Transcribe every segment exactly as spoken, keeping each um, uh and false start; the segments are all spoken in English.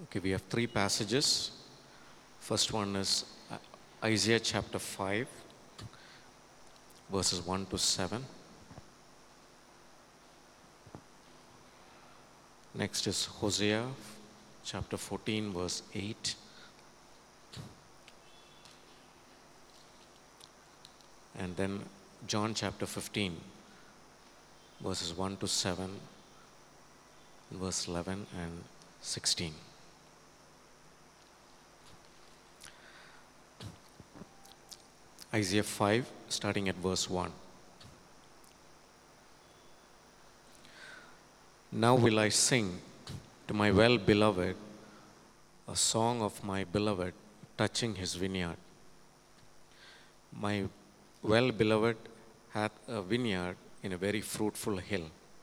Okay, we have three passages. First one is Isaiah chapter five, verses one to seven. Next is Hosea chapter fourteen, verse eight. And then John chapter fifteen, verses one to seven, verse eleven and sixteen. Isaiah five, starting at verse one. Now will I sing to my well-beloved a song of my beloved touching his vineyard. My well-beloved hath a vineyard in a very fruitful hill,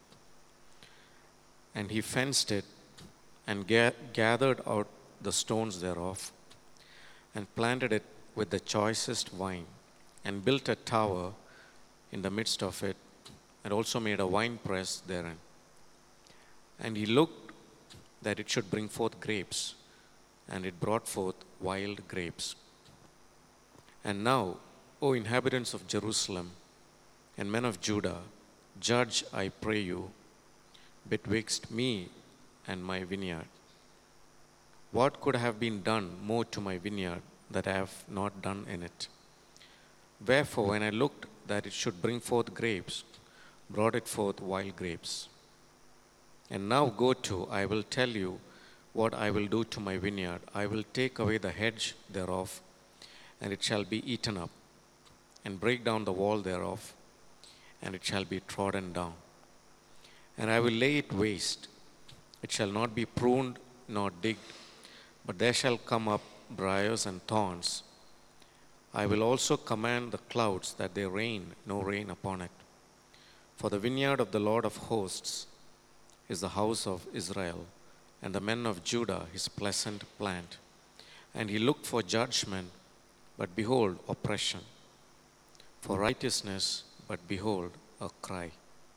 and he fenced it and ga- gathered out the stones thereof, and planted it with the choicest vine, and built a tower in the midst of it, and also made a winepress therein. And he looked that it should bring forth grapes, and it brought forth wild grapes. And now, O inhabitants of Jerusalem and men of Judah, judge, I pray you, betwixt me and my vineyard. What could have been done more to my vineyard that I have not done in it? Wherefore, when I looked that it should bring forth grapes, brought it forth wild grapes. And now go to, I will tell you what I will do to my vineyard. I will take away the hedge thereof, and it shall be eaten up, and break down the wall thereof, and it shall be trodden down. And I will lay it waste. It shall not be pruned nor digged, but there shall come up briars and thorns. I will also command the clouds that they rain no rain upon it. For the vineyard of the Lord of hosts is the house of Israel, and the men of Judah his pleasant plant. And he looked for judgment, but behold, oppression. For righteousness, but behold, a cry.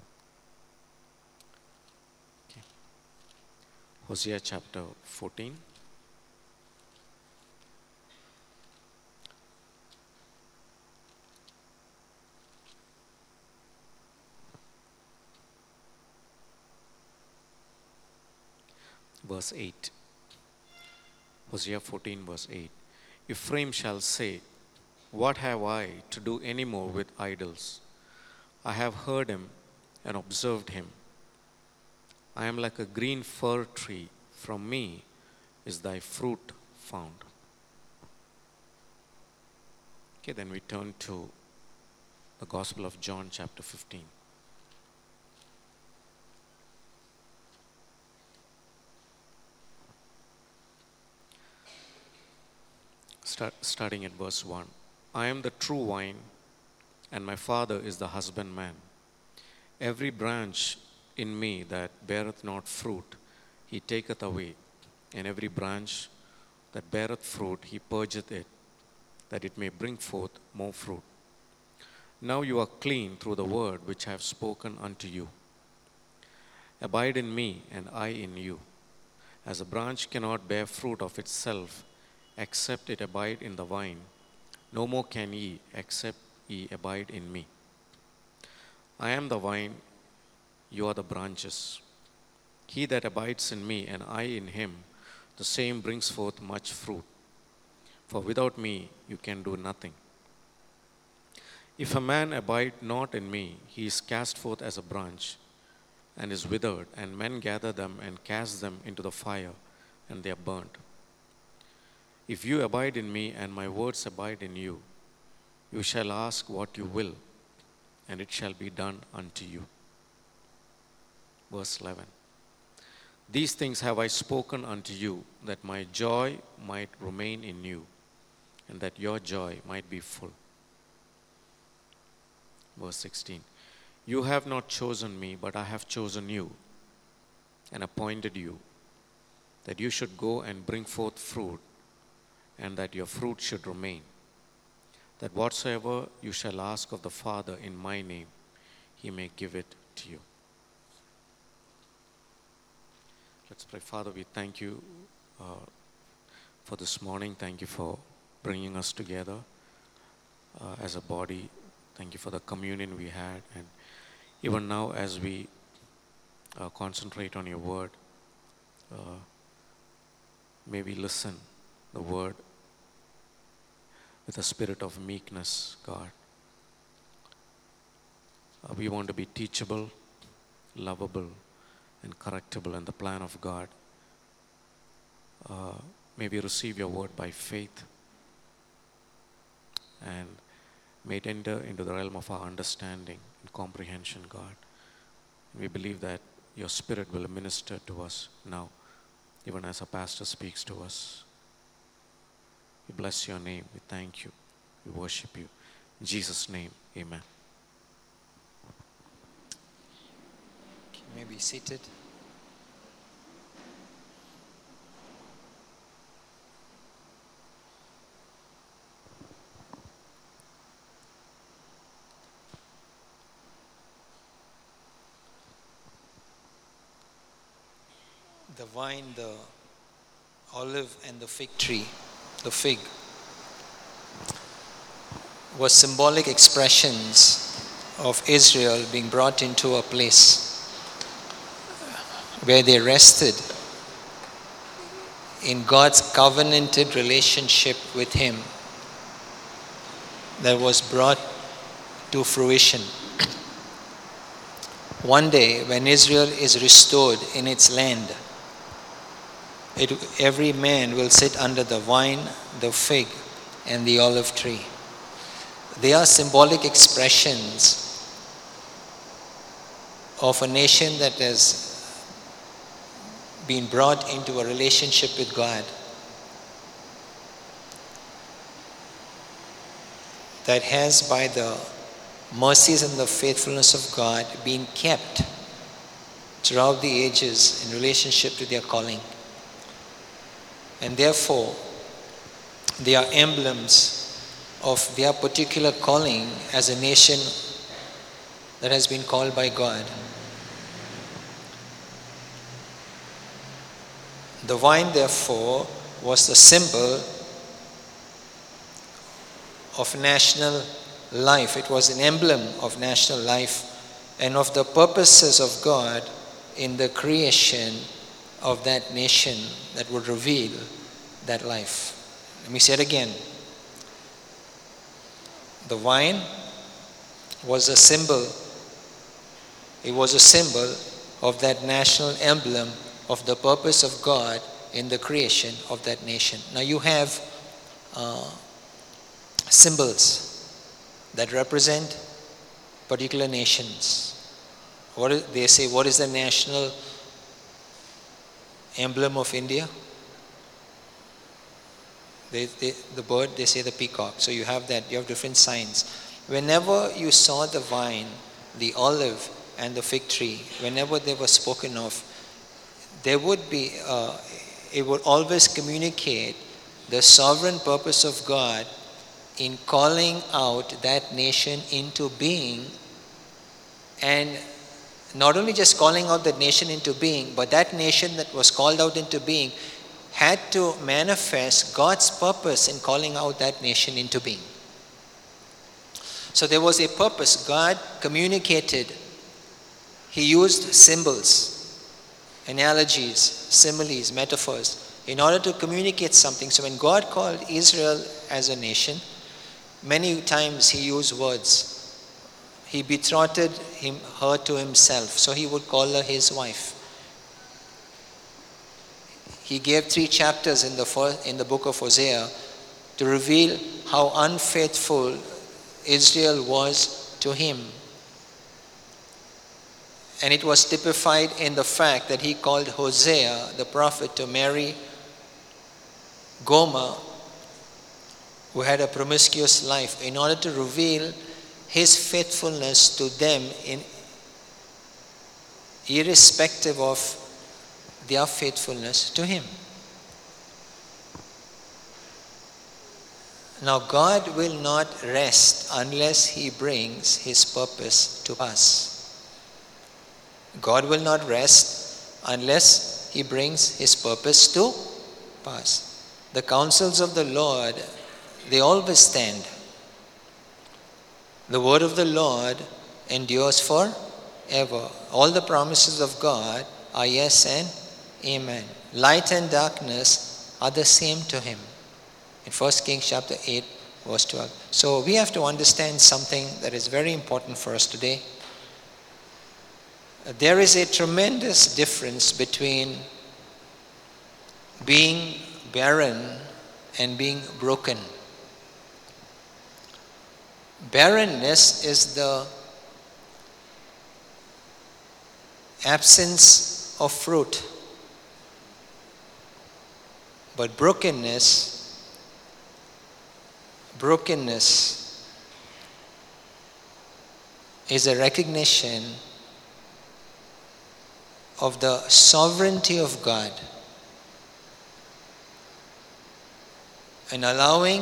Okay. Hosea chapter fourteen. Verse eight. Hosea fourteen, verse eight. Ephraim shall say, what have I to do any more with idols? I have heard him and observed him. I am like a green fir tree. From me is thy fruit found. Okay, then we turn to the Gospel of John chapter fifteen. Start, starting at verse one. I am the true vine, and my Father is the husbandman. Every branch in me that beareth not fruit, he taketh away, and every branch that beareth fruit, he purgeth it, that it may bring forth more fruit. Now you are clean through the word which I have spoken unto you. Abide in me, and I in you. As a branch cannot bear fruit of itself, except it abide in the vine, no more can ye, except ye abide in me. I am the vine, you are the branches. He that abides in me, and I in him, the same brings forth much fruit. For without me you can do nothing. If a man abide not in me, he is cast forth as a branch, and is withered, and men gather them and cast them into the fire, and they are burnt. If you abide in me, and my words abide in you, you shall ask what you will, and it shall be done unto you. Verse eleven. These things have I spoken unto you, that my joy might remain in you, and that your joy might be full. Verse sixteen. You have not chosen me, but I have chosen you, and appointed you, that you should go and bring forth fruit, and that your fruit should remain, that whatsoever you shall ask of the Father in my name, he may give it to you. Let's pray. Father, we thank you uh, for this morning. Thank you for bringing us together uh, as a body. Thank you for the communion we had. And even now, as we uh, concentrate on your word, uh, may we listen the word with a spirit of meekness, God. Uh, we want to be teachable, lovable, and correctable in the plan of God. Uh, may we receive your word by faith, and may it enter into the realm of our understanding and comprehension, God. We believe that your spirit will minister to us now, even as a pastor speaks to us. We bless your name. We thank you. We worship you. In Jesus' name, amen. You may be seated. The vine, the olive, and the fig tree, the fig, were symbolic expressions of Israel being brought into a place where they rested in God's covenanted relationship with Him that was brought to fruition. One day, when Israel is restored in its land, it, every man will sit under the vine, the fig, and the olive tree. They are symbolic expressions of a nation that has been brought into a relationship with God, that has, by the mercies and the faithfulness of God, been kept throughout the ages in relationship to their calling. And therefore, they are emblems of their particular calling as a nation that has been called by God. The vine, therefore, was the symbol of national life. It was an emblem of national life and of the purposes of God in the creation of that nation that would reveal that life. Let me say it again. The vine was a symbol, it was a symbol of that national emblem of the purpose of God in the creation of that nation. Now you have uh, symbols that represent particular nations. What is, they say, what is the national emblem of India? They, they, the bird, they say the peacock. So you have that, you have different signs. Whenever you saw the vine, the olive, and the fig tree, whenever they were spoken of, there would be, uh, it would always communicate the sovereign purpose of God in calling out that nation into being, and not only just calling out that nation into being, but that nation that was called out into being had to manifest God's purpose in calling out that nation into being. So there was a purpose. God communicated. He used symbols, analogies, similes, metaphors in order to communicate something. So when God called Israel as a nation, many times He used words. He betrothed him, her to Himself, so He would call her His wife. He gave three chapters in the first, in the book of Hosea to reveal how unfaithful Israel was to Him. And it was typified in the fact that He called Hosea, the prophet, to marry Gomer, who had a promiscuous life, in order to reveal His faithfulness to them in irrespective of their faithfulness to Him. Now God will not rest unless He brings His purpose to pass. God will not rest unless He brings His purpose to pass. The counsels of the Lord, they always stand. The word of the Lord endures forever. All the promises of God are yes and amen. Light and darkness are the same to him. In First Kings chapter eight, verse twelve. So we have to understand something that is very important for us today. There is a tremendous difference between being barren and being broken. Barrenness is the absence of fruit. But brokenness, brokenness is a recognition of the sovereignty of God and allowing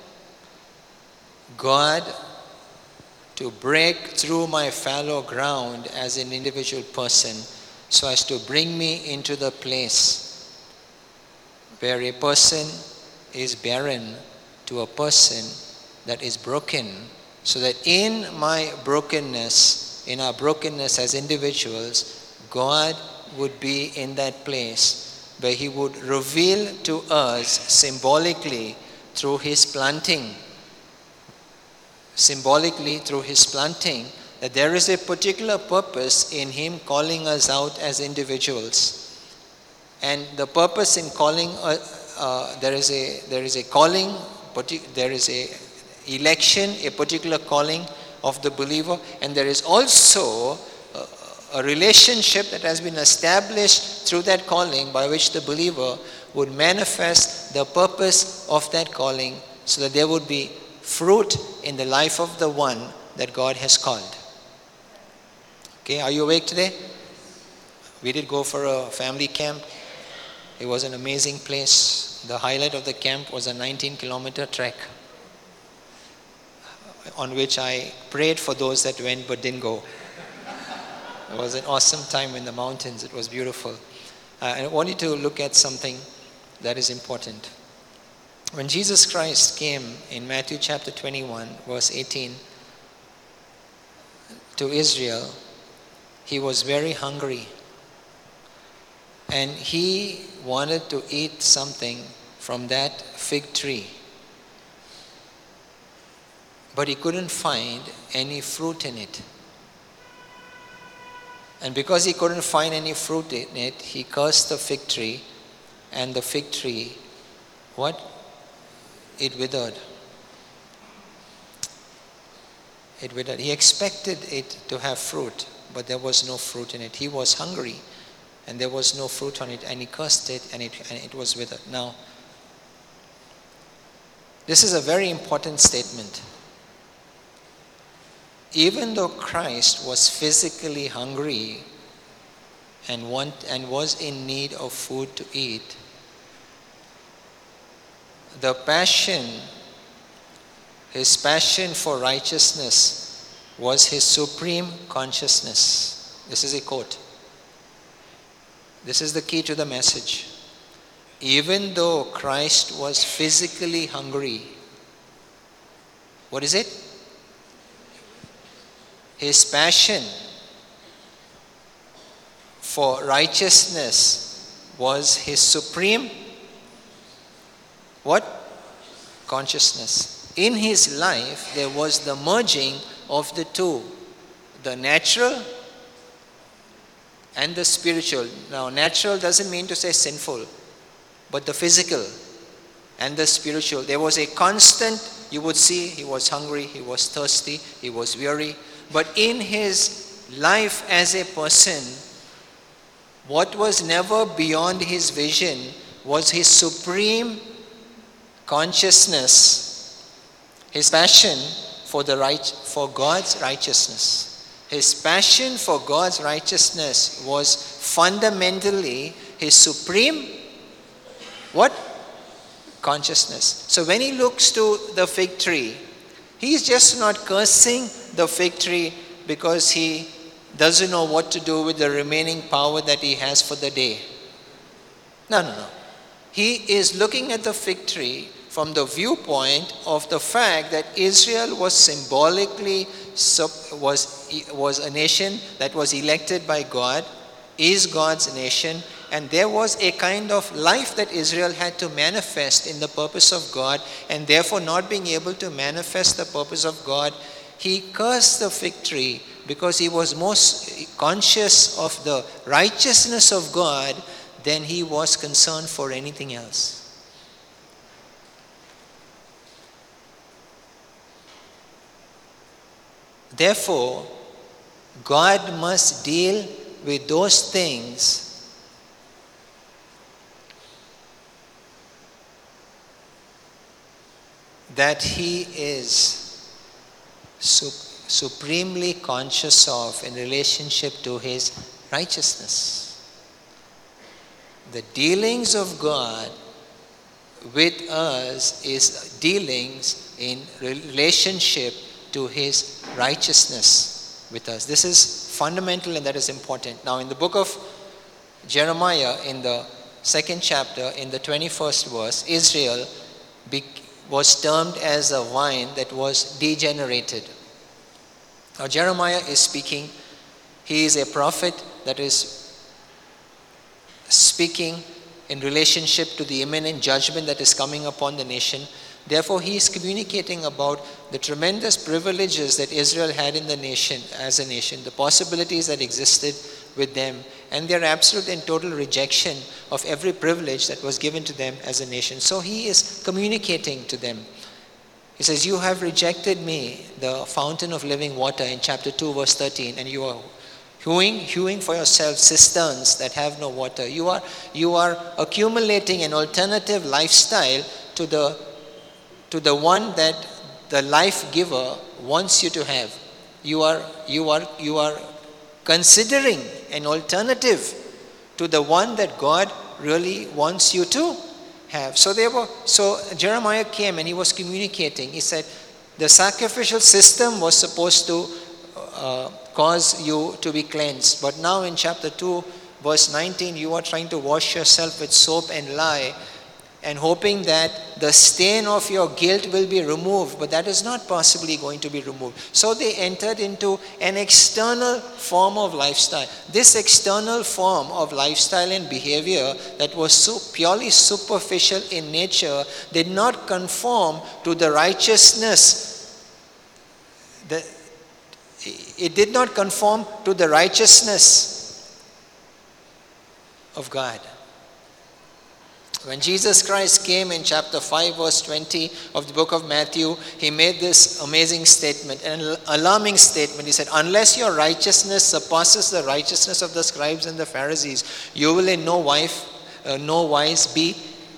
God to break through my fallow ground as an individual person so as to bring me into the place where a person is barren to a person that is broken, so that in my brokenness, in our brokenness as individuals, God would be in that place where he would reveal to us symbolically through his planting, symbolically through his planting, that there is a particular purpose in him calling us out as individuals. And the purpose in calling, uh, uh, there is a there is a calling, there is a election, a particular calling of the believer, and there is also a, a relationship that has been established through that calling by which the believer would manifest the purpose of that calling so that there would be fruit in the life of the one that God has called. Okay, are you awake today? We did go for a family camp. It was an amazing place. The highlight of the camp was a nineteen kilometer trek on which I prayed for those that went but didn't go. It was an awesome time in the mountains. It was beautiful. Uh, I want you to look at something that is important. When Jesus Christ came in Matthew chapter twenty-one, verse eighteen, to Israel, he was very hungry. And he wanted to eat something from that fig tree. But he couldn't find any fruit in it. And because he couldn't find any fruit in it, he cursed the fig tree. And the fig tree, what? It withered. It withered. He expected it to have fruit, but there was no fruit in it. He was hungry, and there was no fruit on it, and he cursed it, and it, and it was withered. Now, this is a very important statement. Even though Christ was physically hungry and want and was in need of food to eat, the passion, his passion for righteousness was his supreme consciousness. This is a quote. This is the key to the message. Even though Christ was physically hungry, what is it? His passion for righteousness was his supreme what? Consciousness. In his life, there was the merging of the two, the natural and the spiritual. Now, natural doesn't mean to say sinful, but the physical and the spiritual. There was a constant, you would see, he was hungry, he was thirsty, he was weary. But in his life as a person, what was never beyond his vision was his supreme consciousness, his passion for the right, for God's righteousness. His passion for God's righteousness was fundamentally his supreme what? Consciousness. So when he looks to the fig tree, he's just not cursing the fig tree because he doesn't know what to do with the remaining power that he has for the day. No, no, no. He is looking at the fig tree from the viewpoint of the fact that Israel was symbolically was, was a nation that was elected by God, is God's nation, and there was a kind of life that Israel had to manifest in the purpose of God, and therefore not being able to manifest the purpose of God, he cursed the fig tree because he was most conscious of the righteousness of God than he was concerned for anything else. Therefore, God must deal with those things that he is sup- supremely conscious of in relationship to his righteousness. The dealings of God with us is dealings in relationship to his righteousness with us. This is fundamental and that is important. Now in the book of Jeremiah, in the second chapter, in the twenty-first verse, Israel be- was termed as a vine that was degenerated. Now Jeremiah is speaking, he is a prophet that is speaking in relationship to the imminent judgment that is coming upon the nation. Therefore, he is communicating about the tremendous privileges that Israel had in the nation, as a nation, the possibilities that existed with them, and their absolute and total rejection of every privilege that was given to them as a nation. So he is communicating to them. He says, you have rejected me, the fountain of living water, in chapter two, verse thirteen, and you are hewing, hewing for yourself cisterns that have no water. You are, you are accumulating an alternative lifestyle to the to the one that the life giver wants you to have. You are, you are, you are considering an alternative to the one that God really wants you to have. So they were, so Jeremiah came and he was communicating. He said, the sacrificial system was supposed to uh, cause you to be cleansed. But now in chapter two, verse nineteen, you are trying to wash yourself with soap and lye, and hoping that the stain of your guilt will be removed, but that is not possibly going to be removed. So they entered into an external form of lifestyle. This external form of lifestyle and behavior that was so purely superficial in nature did not conform to the righteousness. The, it did not conform to the righteousness of God. When Jesus Christ came in chapter five, verse twenty of the book of Matthew, he made this amazing statement, an alarming statement. He said, unless your righteousness surpasses the righteousness of the scribes and the Pharisees, you will in no wise, uh, no wise be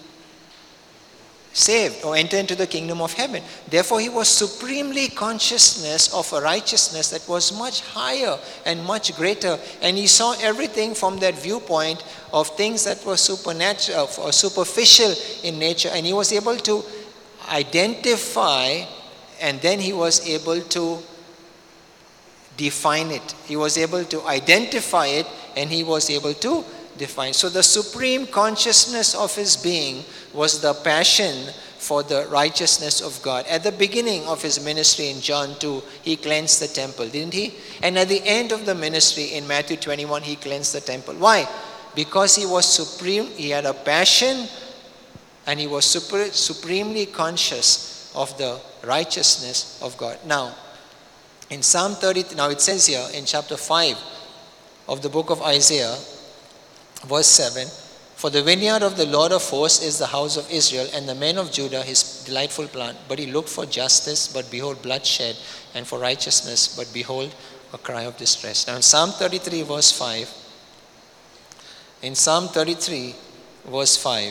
saved or enter into the kingdom of heaven. Therefore, he was supremely consciousness of a righteousness that was much higher and much greater. And he saw everything from that viewpoint of things that were supernatural or superficial in nature. And he was able to identify, and then he was able to define it. He was able to identify it, and he was able to define. So the supreme consciousness of his being was the passion for the righteousness of God. At the beginning of his ministry in John two, he cleansed the temple, didn't he? And at the end of the ministry in Matthew twenty-one, he cleansed the temple. Why? Because he was supreme, he had a passion, and he was super, supremely conscious of the righteousness of God. Now, in Psalm thirty, now it says here in chapter five of the book of Isaiah, verse seven, for the vineyard of the Lord of hosts is the house of Israel, and the men of Judah his delightful plant. But he looked for justice, but behold bloodshed, and for righteousness, but behold a cry of distress. Now in Psalm thirty-three, verse five, in Psalm thirty-three, verse five,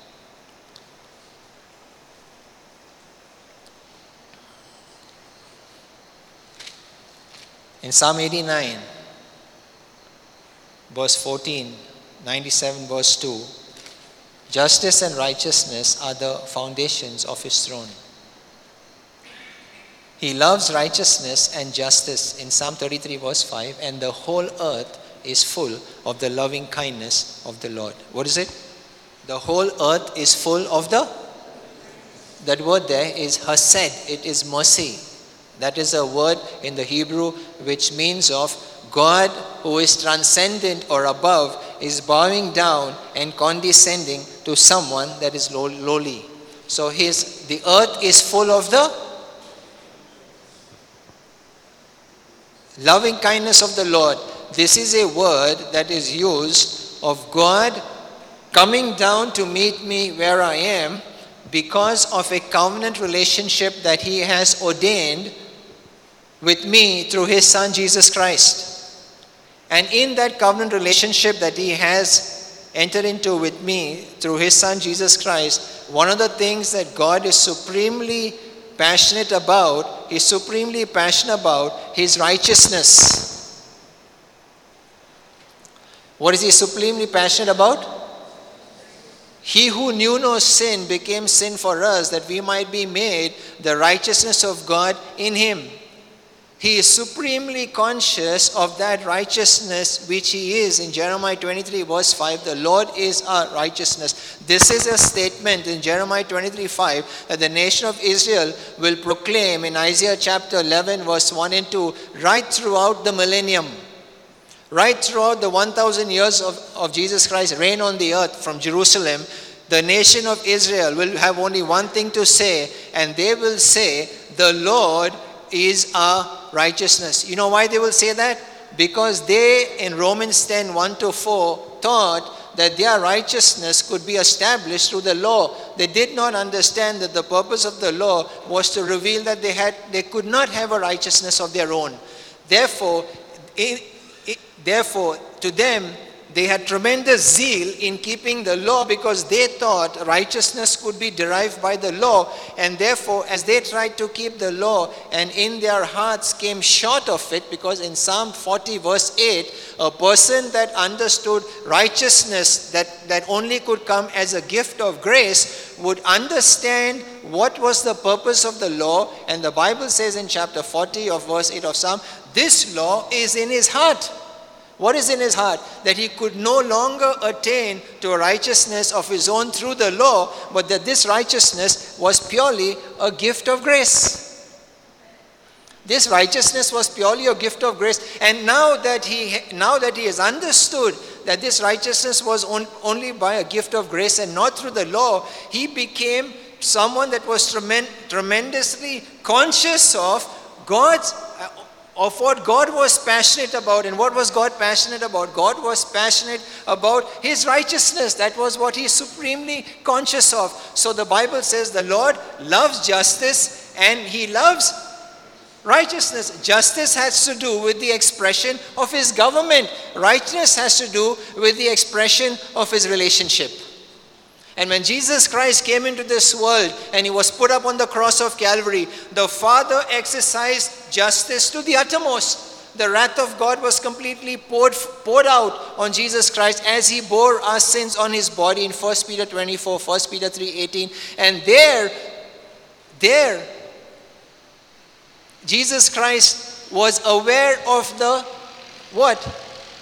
in Psalm eighty-nine, verse fourteen, ninety-seven, verse two, justice and righteousness are the foundations of his throne. He loves righteousness and justice in Psalm thirty-three, verse five, and the whole earth is full of the loving kindness of the Lord. What is it? The whole earth is full of the, that word there is hesed, it is mercy. That is a word in the Hebrew which means of God who is transcendent or above is bowing down and condescending to someone that is low, lowly. So his, the earth is full of the loving kindness of the Lord. This is a word that is used of God coming down to meet me where I am because of a covenant relationship that he has ordained with me through his son Jesus Christ. And in that covenant relationship that he has entered into with me through his son Jesus Christ, one of the things that God is supremely passionate about, he's supremely passionate about his righteousness. What is he supremely passionate about? He who knew no sin became sin for us that we might be made the righteousness of God in him. He is supremely conscious of that righteousness which he is. In Jeremiah twenty-three verse five, the Lord is our righteousness. This is a statement in Jeremiah twenty-three five that the nation of Israel will proclaim in Isaiah chapter eleven verse one and two right throughout the millennium. Right throughout the one thousand years of, of Jesus Christ's reign on the earth from Jerusalem, the nation of Israel will have only one thing to say, and they will say, the Lord is our righteousness. You know why they will say that? Because they in Romans ten one to four thought that their righteousness could be established through the law. They did not understand that the purpose of the law was to reveal that they had they could not have a righteousness of their own. Therefore, in, in, therefore to them they had tremendous zeal in keeping the law because they thought righteousness could be derived by the law, and therefore as they tried to keep the law and in their hearts came short of it, because in Psalm forty verse eight, a person that understood righteousness that, that only could come as a gift of grace would understand what was the purpose of the law, and the Bible says in chapter forty of verse eight of Psalm, this law is in his heart. What is in his heart? That he could no longer attain to a righteousness of his own through the law, but that this righteousness was purely a gift of grace. This righteousness was purely a gift of grace. And now that he now that he has understood that this righteousness was on, only by a gift of grace and not through the law, he became someone that was tremend, tremendously conscious of God's of what God was passionate about. And what was God passionate about? God was passionate about his righteousness. That was what he is supremely conscious of. So the Bible says the Lord loves justice and he loves righteousness. Justice has to do with the expression of his government. Righteousness has to do with the expression of his relationship. And when Jesus Christ came into this world and he was put up on the cross of Calvary, the Father exercised justice to the uttermost. The wrath of God was completely poured, poured out on Jesus Christ as he bore our sins on his body in First Peter twenty-four, First Peter three eighteen. And there, there, Jesus Christ was aware of the what?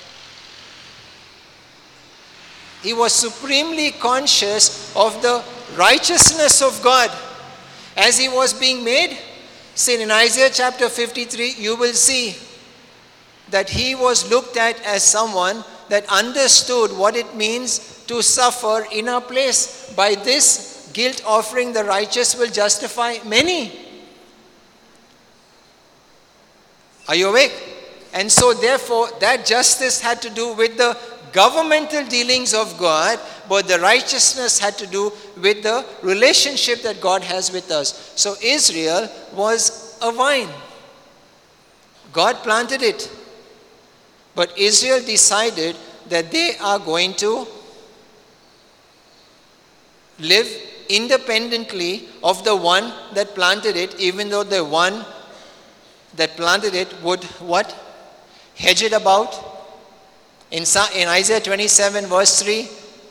He was supremely conscious of the righteousness of God as he was being made. See, in Isaiah chapter fifty-three, you will see that he was looked at as someone that understood what it means to suffer in our place. By this guilt offering, the righteous will justify many. Are you awake? And so therefore, that justice had to do with the governmental dealings of God, but the righteousness had to do with the relationship that God has with us. So Israel was a vine. God planted it. But Israel decided that they are going to live independently of the one that planted it, even though the one that planted it would what? Hedge it about. In, in Isaiah twenty-seven verse three,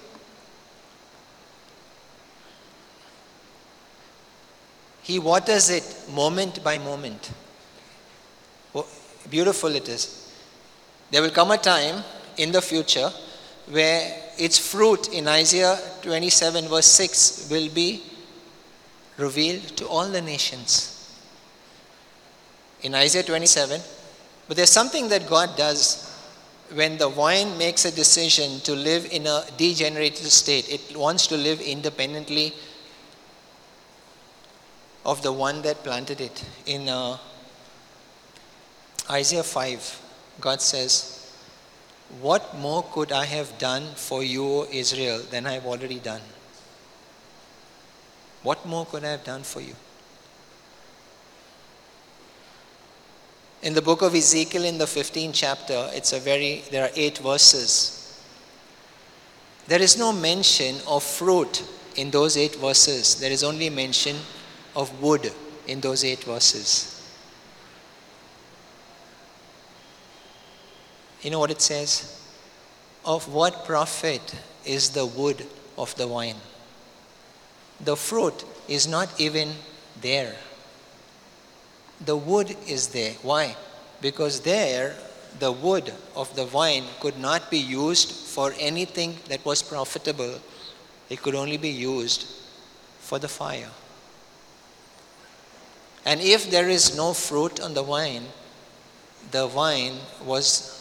he waters it moment by moment. Oh, beautiful it is. There will come a time in the future where its fruit in Isaiah twenty-seven verse six will be revealed to all the nations. In Isaiah twenty-seven, but there's something that God does when the vine makes a decision to live in a degenerated state. It wants to live independently of the one that planted it. In uh, Isaiah five, God says, "What more could I have done for you, O Israel, than I have already done?" What more could I have done for you? In the book of Ezekiel, in the fifteenth chapter, it's a very, there are eight verses. There is no mention of fruit in those eight verses. There is only mention of wood in those eight verses. You know what it says? Of what profit is the wood of the vine? The fruit is not even there. The wood is there. Why? Because there, the wood of the vine could not be used for anything that was profitable. It could only be used for the fire. And if there is no fruit on the vine, the vine was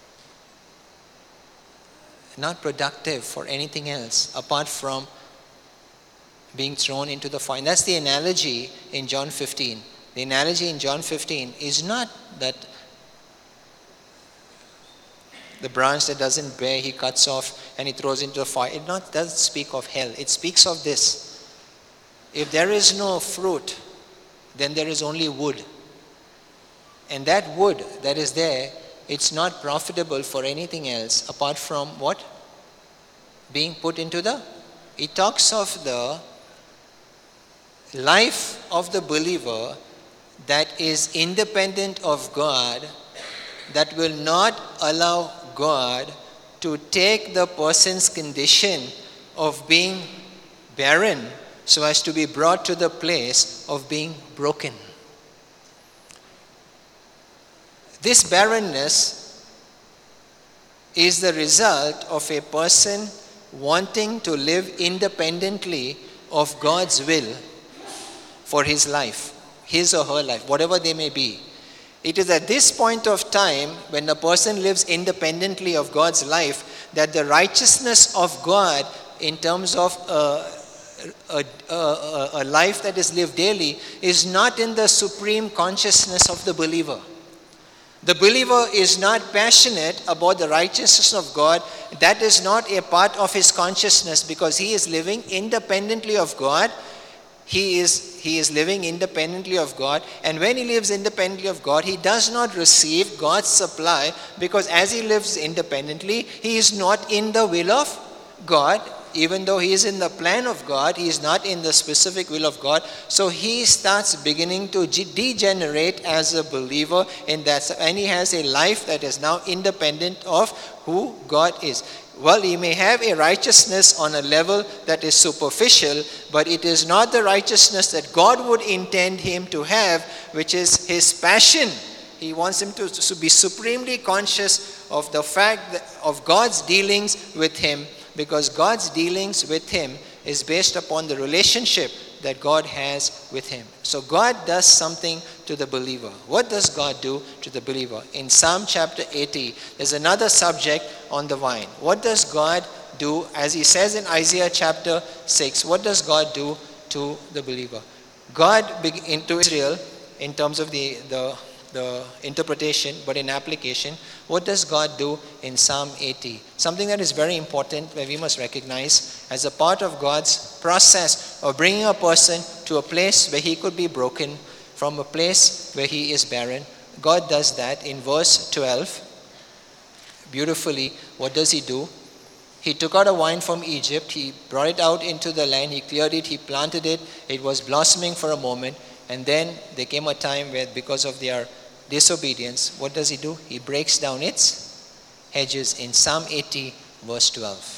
not productive for anything else apart from being thrown into the fire. And that's the analogy in John fifteen. The analogy in John fifteen is not that the branch that doesn't bear, he cuts off and he throws into the fire. It not doesn't speak of hell. It speaks of this. If there is no fruit, then there is only wood. And that wood that is there, it's not profitable for anything else apart from what? Being put into the... It talks of the life of the believer that is independent of God, that will not allow God to take the person's condition of being barren so as to be brought to the place of being broken. This barrenness is the result of a person wanting to live independently of God's will for his life, his or her life, whatever they may be. It is at this point of time when a person lives independently of God's life that the righteousness of God in terms of uh, a, a, a life that is lived daily is not in the supreme consciousness of the believer. The believer is not passionate about the righteousness of God. That is not a part of his consciousness because he is living independently of God. He is, he is living independently of God. And when he lives independently of God, he does not receive God's supply because as he lives independently, he is not in the will of God. Even though he is in the plan of God, he is not in the specific will of God. So he starts beginning to degenerate as a believer in that. And he has a life that is now independent of who God is. Well, he may have a righteousness on a level that is superficial, but it is not the righteousness that God would intend him to have, which is his passion. He wants him to, to be supremely conscious of the fact that, of God's dealings with him, because God's dealings with him is based upon the relationship that God has with him. So God does something to the believer. What does God do to the believer? In Psalm chapter eighty, there's another subject on the vine. What does God do? As he says in Isaiah chapter six, what does God do to the believer? God, into Israel, in terms of the, the, the interpretation, but in application, what does God do in Psalm eighty? Something that is very important that we must recognize as a part of God's process of bringing a person to a place where he could be broken, from a place where he is barren. God does that in verse twelve. Beautifully, what does he do? He took out a vine from Egypt, he brought it out into the land, he cleared it, he planted it, it was blossoming for a moment, and then there came a time where because of their disobedience, what does he do? He breaks down its hedges in Psalm eighty verse twelve.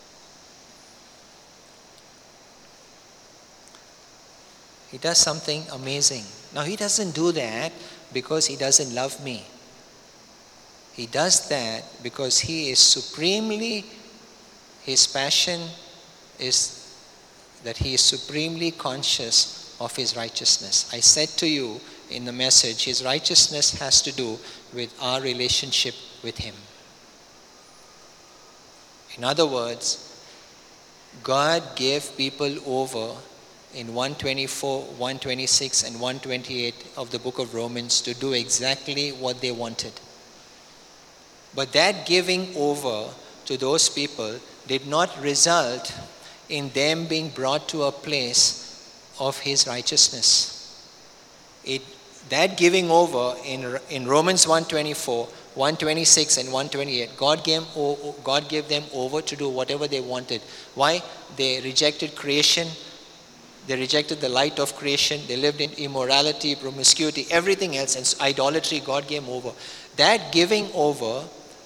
He does something amazing. Now he doesn't do that because he doesn't love me. He does that because he is supremely His passion is that he is supremely conscious of his righteousness. I said to you in the message, his righteousness has to do with our relationship with him. In other words, God gave people over in one twenty-four, one twenty-six, and one twenty-eight of the book of Romans to do exactly what they wanted. But that giving over to those people did not result in them being brought to a place of his righteousness. It, that giving over in, in Romans one twenty-four, one twenty-six, and one twenty-eight, God gave, God gave them over to do whatever they wanted. Why? They rejected creation. They rejected the light of creation. They lived in immorality, promiscuity, everything else, and idolatry. God gave over. That giving over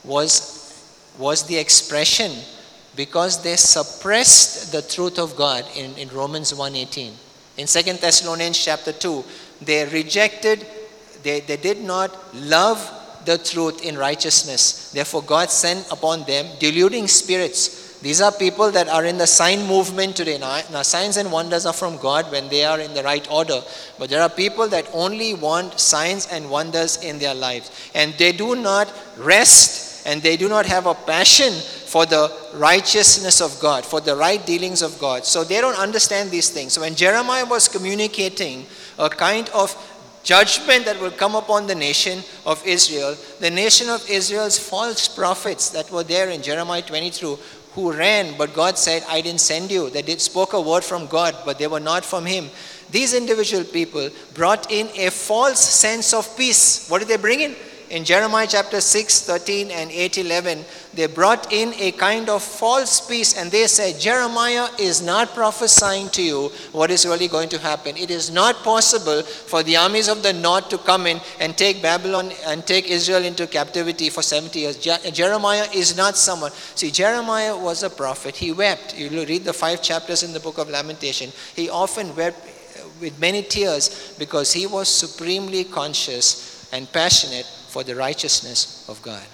was, was the expression because they suppressed the truth of God in, in Romans one eighteen. In Second Thessalonians chapter two, they rejected, they, they did not love the truth in righteousness. Therefore, God sent upon them deluding spirits. These are people that are in the sign movement today. Now, now, signs and wonders are from God when they are in the right order. But there are people that only want signs and wonders in their lives. And they do not rest and they do not have a passion for the righteousness of God, for the right dealings of God. So they don't understand these things. So when Jeremiah was communicating a kind of judgment that will come upon the nation of Israel, the nation of Israel's false prophets that were there in Jeremiah twenty-two, who ran, but God said, I didn't send you. They did spoke a word from God, but they were not from him. These individual people brought in a false sense of peace. What did they bring in? In Jeremiah chapter six, thirteen and eight, eleven, they brought in a kind of false peace and they said, Jeremiah is not prophesying to you what is really going to happen. It is not possible for the armies of the north to come in and take Babylon and take Israel into captivity for seventy years. Je- Jeremiah is not someone. See, Jeremiah was a prophet. He wept. You read the five chapters in the book of Lamentation. He often wept with many tears because he was supremely conscious and passionate for the righteousness of God.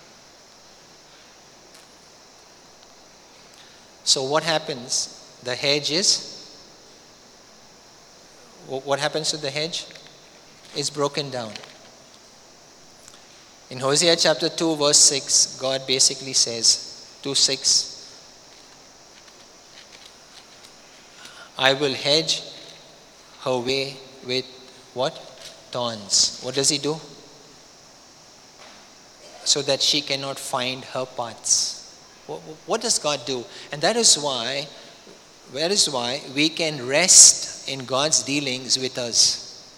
So what happens? The hedge is, what happens to the hedge? It's broken down. In Hosea chapter two verse six, God basically says, two six, I will hedge her way with what? Thorns. What does he do? So that she cannot find her paths. What, what does God do? And that is why, that is why we can rest in God's dealings with us.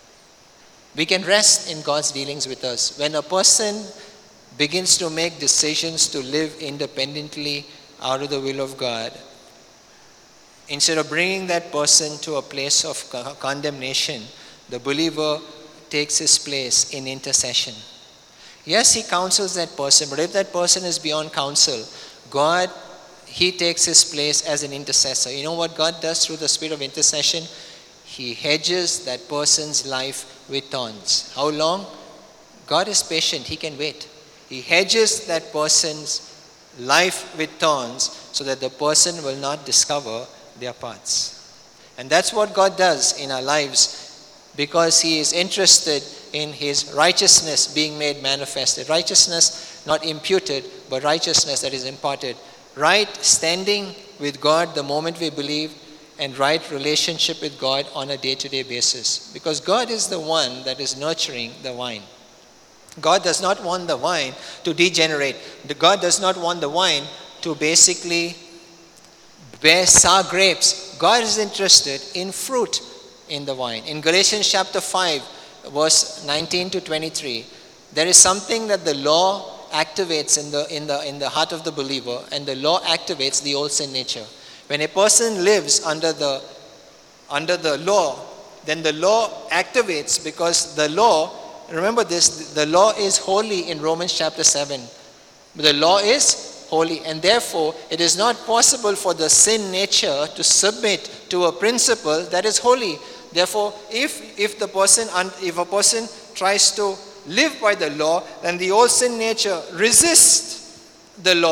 We can rest in God's dealings with us. When a person begins to make decisions to live independently out of the will of God, instead of bringing that person to a place of condemnation, the believer takes his place in intercession. Yes, he counsels that person, but if that person is beyond counsel, God, he takes his place as an intercessor. You know what God does through the spirit of intercession? He hedges that person's life with thorns. How long? God is patient. He can wait. He hedges that person's life with thorns so that the person will not discover their paths. And that's what God does in our lives because he is interested in his righteousness being made manifested. Righteousness not imputed, but righteousness that is imparted. Right standing with God the moment we believe, and right relationship with God on a day-to-day basis. Because God is the one that is nurturing the vine. God does not want the vine to degenerate. God does not want the vine to basically bear sour grapes. God is interested in fruit in the vine. In Galatians chapter five, verse nineteen to twenty-three, there is something that the law activates in the in the in the heart of the believer, and the law activates the old sin nature. When a person lives under the under the law, then the law activates because the law, remember this, the law is holy in Romans chapter seven. The law is holy, and therefore it is not possible for the sin nature to submit to a principle that is holy. Therefore, if if the person if a person tries to live by the law, then the old sin nature resists the law,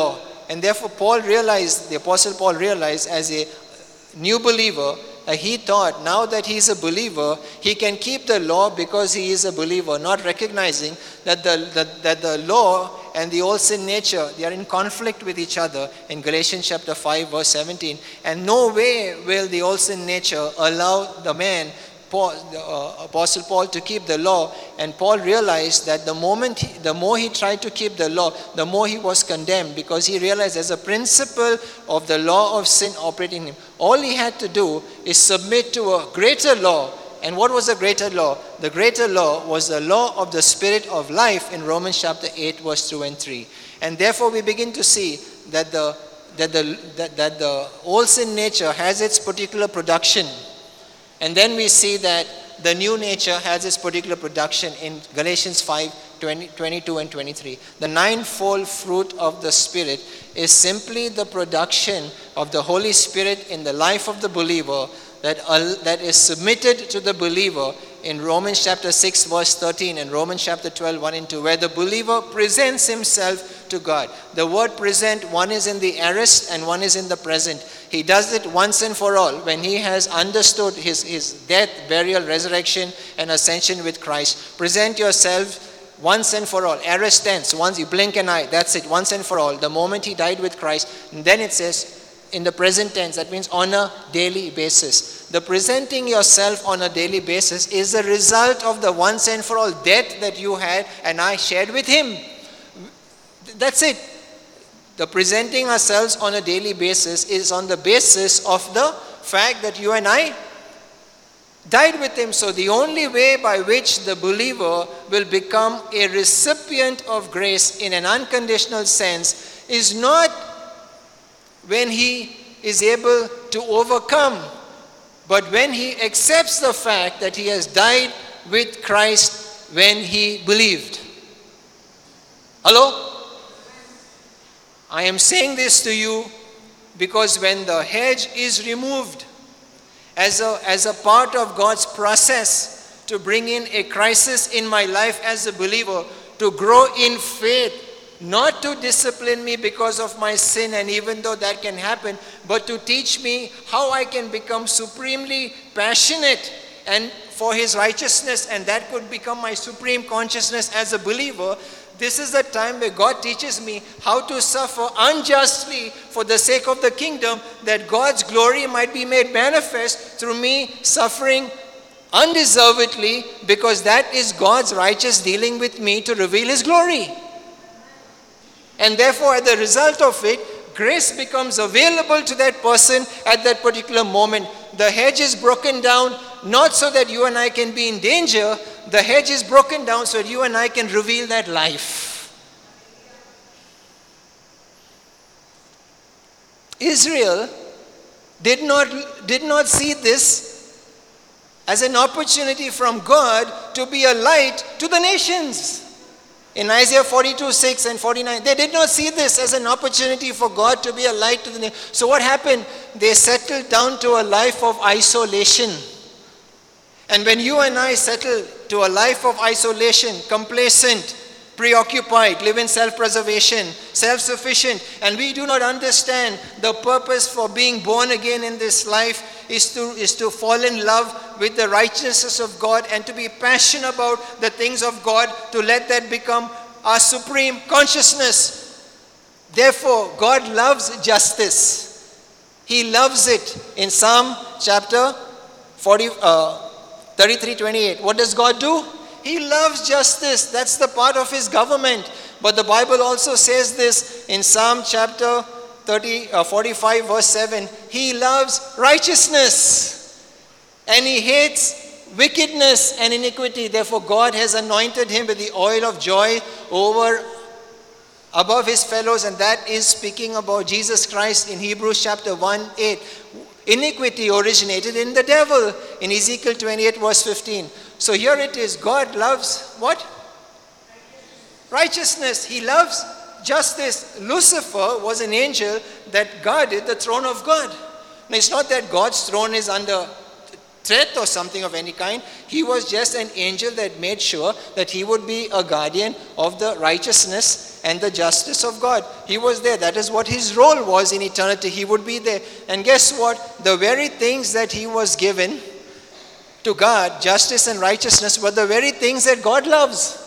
And therefore Paul realized, the Apostle Paul realized as a new believer, uh, he thought now that he is a believer, he can keep the law because he is a believer, not recognizing that the, that, that the law and the old sin nature, they are in conflict with each other in Galatians chapter five verse seventeen. And no way will the old sin nature allow the man, Paul, the, uh, Apostle Paul, to keep the law. And Paul realized that the moment, he, the more he tried to keep the law, the more he was condemned, because he realized there's a principle of the law of sin operating in him. All he had to do is submit to a greater law. And what was the greater law? The greater law was the law of the Spirit of life in Romans chapter eight verse two and three. And therefore we begin to see that the, that the, that, that the old sin nature has its particular production. And then we see that the new nature has its particular production in Galatians five, twenty, twenty-two and twenty-three. The ninefold fruit of the Spirit is simply the production of the Holy Spirit in the life of the believer that, uh, that is submitted to the believer in Romans chapter six verse thirteen and Romans chapter twelve, one and two, where the believer presents himself to God. The word present, one is in the aorist and one is in the present. He does it once and for all when he has understood his, his death, burial, resurrection and ascension with Christ. Present yourself once and for all. Aorist tense, once you blink an eye, that's it, once and for all. The moment he died with Christ. And then it says in the present tense, that means on a daily basis. The presenting yourself on a daily basis is the result of the once and for all death that you had and I shared with him. That's it. The presenting ourselves on a daily basis is on the basis of the fact that you and I died with him. So the only way by which the believer will become a recipient of grace in an unconditional sense is not when he is able to overcome, but when he accepts the fact that he has died with Christ when he believed. Hello? I am saying this to you because when the hedge is removed as a, as a part of God's process to bring in a crisis in my life as a believer, to grow in faith, not to discipline me because of my sin, and even though that can happen, but to teach me how I can become supremely passionate and for his righteousness, and that could become my supreme consciousness as a believer. This is the time where God teaches me how to suffer unjustly for the sake of the kingdom, that God's glory might be made manifest through me suffering undeservedly, because that is God's righteous dealing with me to reveal his glory. And therefore, as the result of it, grace becomes available to that person at that particular moment. The hedge is broken down not so that you and I can be in danger. The hedge is broken down so that you and I can reveal that life. Israel did not, did not see this as an opportunity from God to be a light to the nations. In Isaiah forty-two, six and forty-nine, they did not see this as an opportunity for God to be a light to the nation. So what happened? They settled down to a life of isolation. And when you and I settle to a life of isolation, complacent, preoccupied, live in self-preservation, self-sufficient, and we do not understand the purpose for being born again in this life is to, is to fall in love with the righteousness of God and to be passionate about the things of God, to let that become our supreme consciousness. Therefore, God loves justice. He loves it. In Psalm chapter forty, uh, thirty-three, twenty-eight, what does God do? He loves justice. That's the part of his government. But the Bible also says this in Psalm chapter thirty, uh, forty-five verse seven. He loves righteousness and he hates wickedness and iniquity. Therefore God has anointed him with the oil of joy over above his fellows, and that is speaking about Jesus Christ in Hebrews chapter one, eight. Iniquity originated in the devil in Ezekiel twenty-eight verse fifteen. So here it is, God loves what? Righteousness. He loves justice. Lucifer was an angel that guarded the throne of God. Now it's not that God's throne is under threat or something of any kind. He was just an angel that made sure that he would be a guardian of the righteousness and the justice of God. He was there. That is what his role was in eternity. He would be there. And guess what? The very things that he was given to God, justice and righteousness, were the very things that God loves.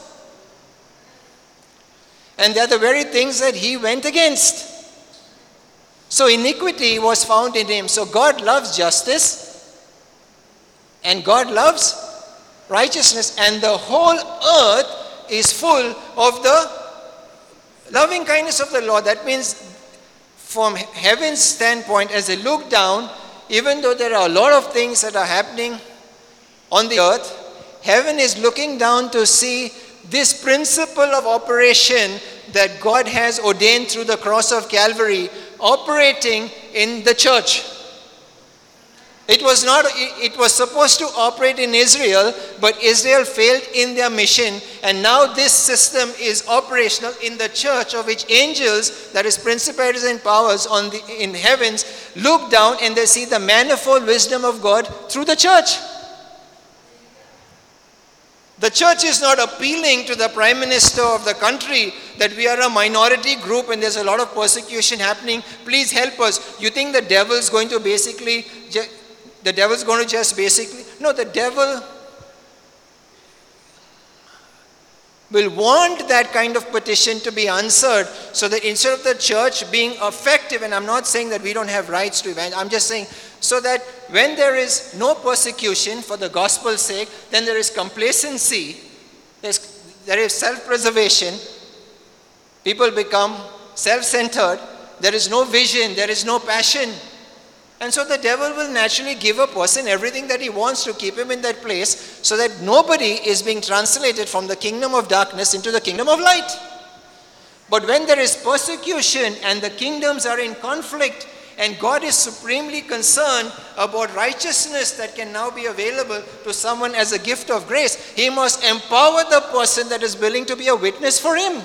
And they are the very things that he went against. So iniquity was found in him. So God loves justice and God loves righteousness, and the whole earth is full of the loving kindness of the Lord. That means from heaven's standpoint, as they look down, even though there are a lot of things that are happening on the earth, heaven is looking down to see this principle of operation that God has ordained through the cross of Calvary operating in the church. It was not, it was supposed to operate in Israel, but Israel failed in their mission, and now this system is operational in the church, of which angels, that is principalities and powers on the, in heavens, look down and they see the manifold wisdom of God through the church. The church is not appealing to the prime minister of the country that we are a minority group and there's a lot of persecution happening. Please help us. You think the devil's going to basically, the devil's going to just basically, no, the devil will want that kind of petition to be answered, so that instead of the church being effective, and I'm not saying that we don't have rights to evangelize, I'm just saying so that when there is no persecution for the gospel's sake, then there is complacency, there's, there is self-preservation, people become self-centered, there is no vision, there is no passion. And so the devil will naturally give a person everything that he wants to keep him in that place, so that nobody is being translated from the kingdom of darkness into the kingdom of light. But when there is persecution and the kingdoms are in conflict, and God is supremely concerned about righteousness that can now be available to someone as a gift of grace, he must empower the person that is willing to be a witness for him.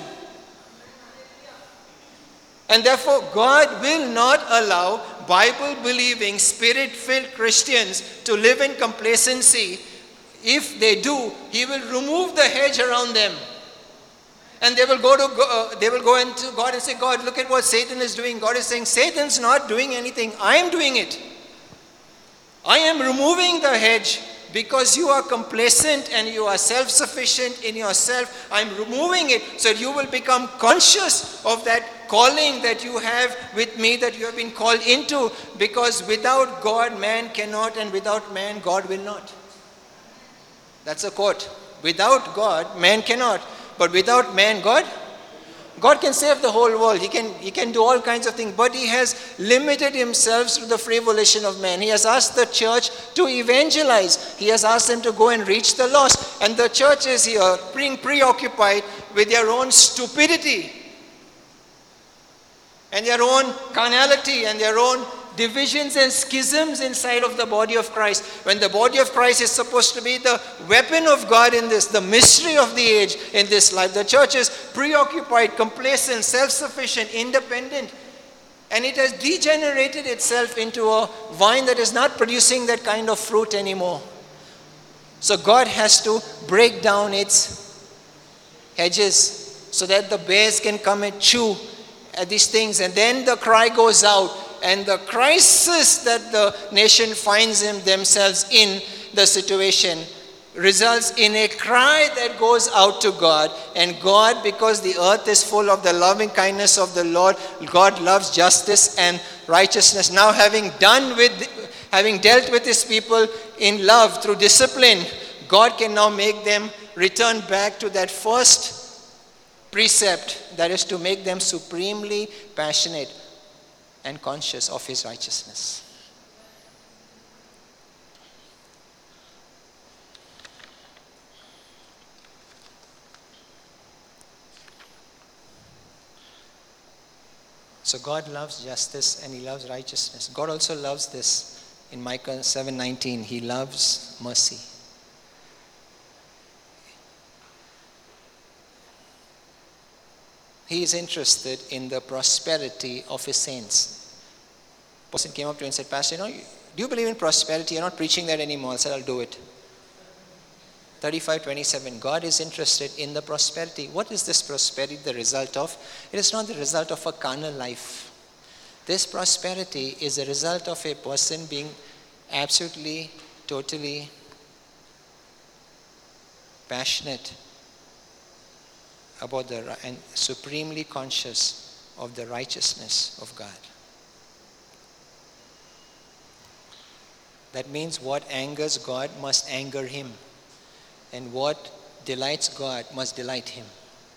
And therefore, God will not allow Bible-believing, Spirit-filled Christians to live in complacency. If they do, He will remove the hedge around them. And they will go to uh, they will go into God and say, God, look at what Satan is doing. God is saying, Satan's not doing anything. I am doing it. I am removing the hedge because you are complacent and you are self-sufficient in yourself. I'm removing it so that you will become conscious of that calling that you have with me, that you have been called into, because without God, man cannot, and without man, God will not. That's a quote. Without God, man cannot, but without man, God God can save the whole world. He can, he can do all kinds of things, but He has limited Himself to the free volition of man. He has asked the church to evangelize. He has asked them to go and reach the lost. And the church is here being preoccupied with their own stupidity and their own carnality and their own divisions and schisms inside of the body of Christ. When the body of Christ is supposed to be the weapon of God in this, the mystery of the age in this life, the church is preoccupied, complacent, self-sufficient, independent, and it has degenerated itself into a vine that is not producing that kind of fruit anymore. So God has to break down its hedges so that the bears can come and chew at these things, and then the cry goes out. And the crisis that the nation finds them themselves in, the situation, results in a cry that goes out to God. And God, because the earth is full of the loving kindness of the Lord, God loves justice and righteousness. Now, having done with, having dealt with His people in love through discipline, God can now make them return back to that first precept, that is to make them supremely passionate and conscious of His righteousness. So God loves justice and He loves righteousness. God also loves this in Micah seven nineteen. He loves mercy. He is interested in the prosperity of His saints. A person came up to him and said, Pastor, you know, do you believe in prosperity? You're not preaching that anymore. I said, I'll do it. thirty-five twenty-seven, God is interested in the prosperity. What is this prosperity the result of? It is not the result of a carnal life. This prosperity is a result of a person being absolutely, totally passionate about the and supremely conscious of the righteousness of God. That means what angers God must anger him, and what delights God must delight him.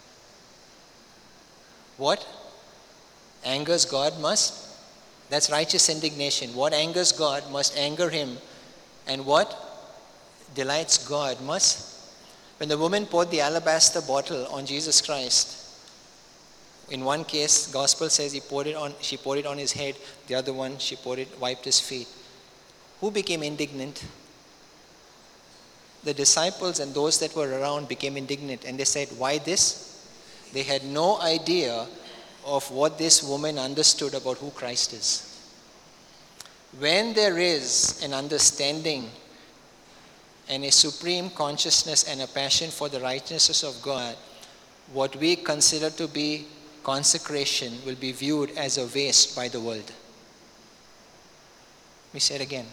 What angers God must, that's righteous indignation. What angers God must anger him, and what delights God must. When the woman poured the alabaster bottle on Jesus Christ, in one case, gospel says he poured it on, she poured it on his head. The other one, she poured it, wiped his feet. Who became indignant? The disciples and those that were around became indignant, and they said, why this? They had no idea of what this woman understood about who Christ is. When there is an understanding and a supreme consciousness and a passion for the righteousness of God, what we consider to be consecration will be viewed as a waste by the world. Let me say it again.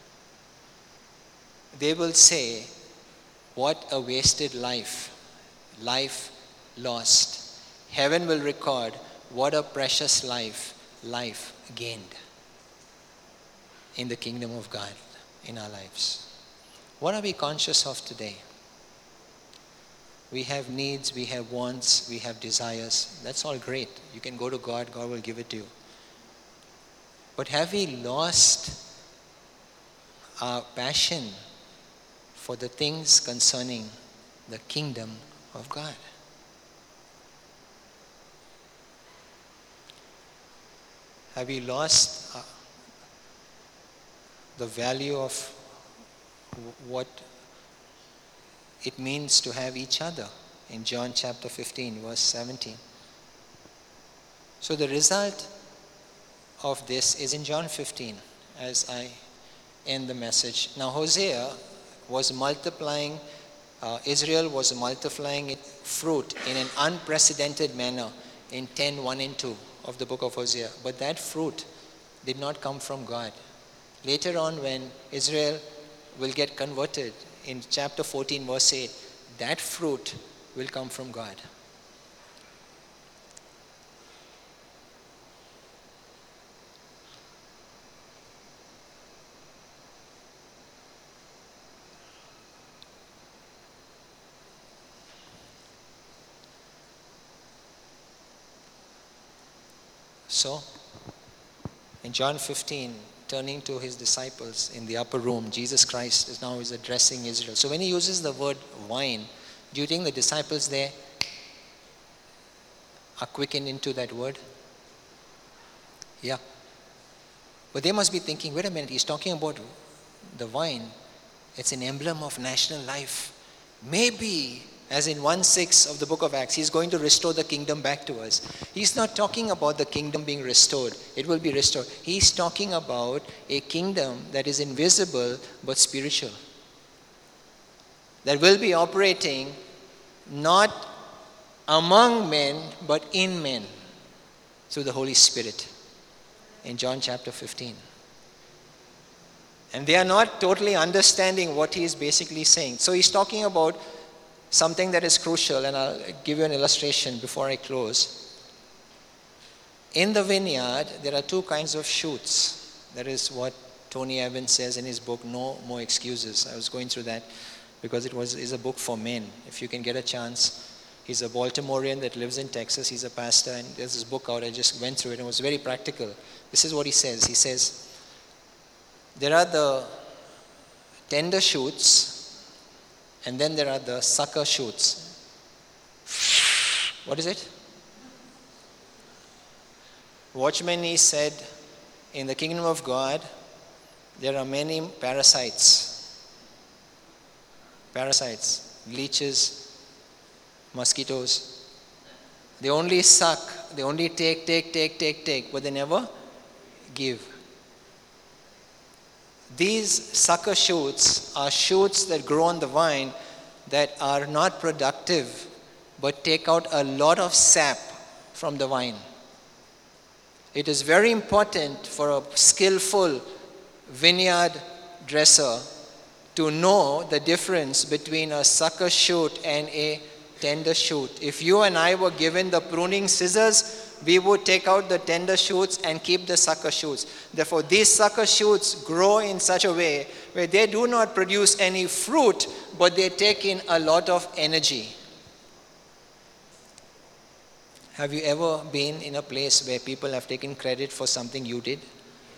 They will say, what a wasted life, life lost. Heaven will record, what a precious life, life gained in the kingdom of God in our lives. What are we conscious of today? We have needs, we have wants, we have desires. That's all great. You can go to God, God will give it to you. But have we lost our passion for the things concerning the kingdom of God? Have we lost uh, the value of what it means to have each other? In John chapter fifteen, verse seventeen. So the result of this is in John fifteen, as I end the message. Now Hosea was multiplying, uh, Israel was multiplying it, fruit in an unprecedented manner in ten, one and two of the book of Hosea. But that fruit did not come from God. Later on, when Israel will get converted in chapter fourteen, verse eight, that fruit will come from God. So, in John fifteen, turning to his disciples in the upper room, Jesus Christ is now is addressing Israel. So when he uses the word wine, do you think the disciples there are quickened into that word? Yeah. But they must be thinking, wait a minute, he's talking about the wine. It's an emblem of national life. Maybe, as in one six of the book of Acts, he's going to restore the kingdom back to us. He's not talking about the kingdom being restored. It will be restored. He's talking about a kingdom that is invisible but spiritual. That will be operating not among men but in men through the Holy Spirit in John chapter fifteen. And they are not totally understanding what he is basically saying. So he's talking about something that is crucial, and I'll give you an illustration before I close. In the vineyard, there are two kinds of shoots. That is what Tony Evans says in his book, No More Excuses. I was going through that because it was is a book for men. If you can get a chance. He's a Baltimorean that lives in Texas. He's a pastor, and there's this book out. I just went through it, and it was very practical. This is what he says. He says, there are the tender shoots, and then there are the sucker shoots. What is it? Watchman Nee said, in the kingdom of God, there are many parasites. Parasites, leeches, mosquitoes. They only suck, they only take, take, take, take, take, but they never give. These sucker shoots are shoots that grow on the vine that are not productive but take out a lot of sap from the vine. It is very important for a skillful vineyard dresser to know the difference between a sucker shoot and a tender shoot. If you and I were given the pruning scissors, we would take out the tender shoots and keep the sucker shoots. Therefore, these sucker shoots grow in such a way where they do not produce any fruit, but they take in a lot of energy. Have you ever been in a place where people have taken credit for something you did?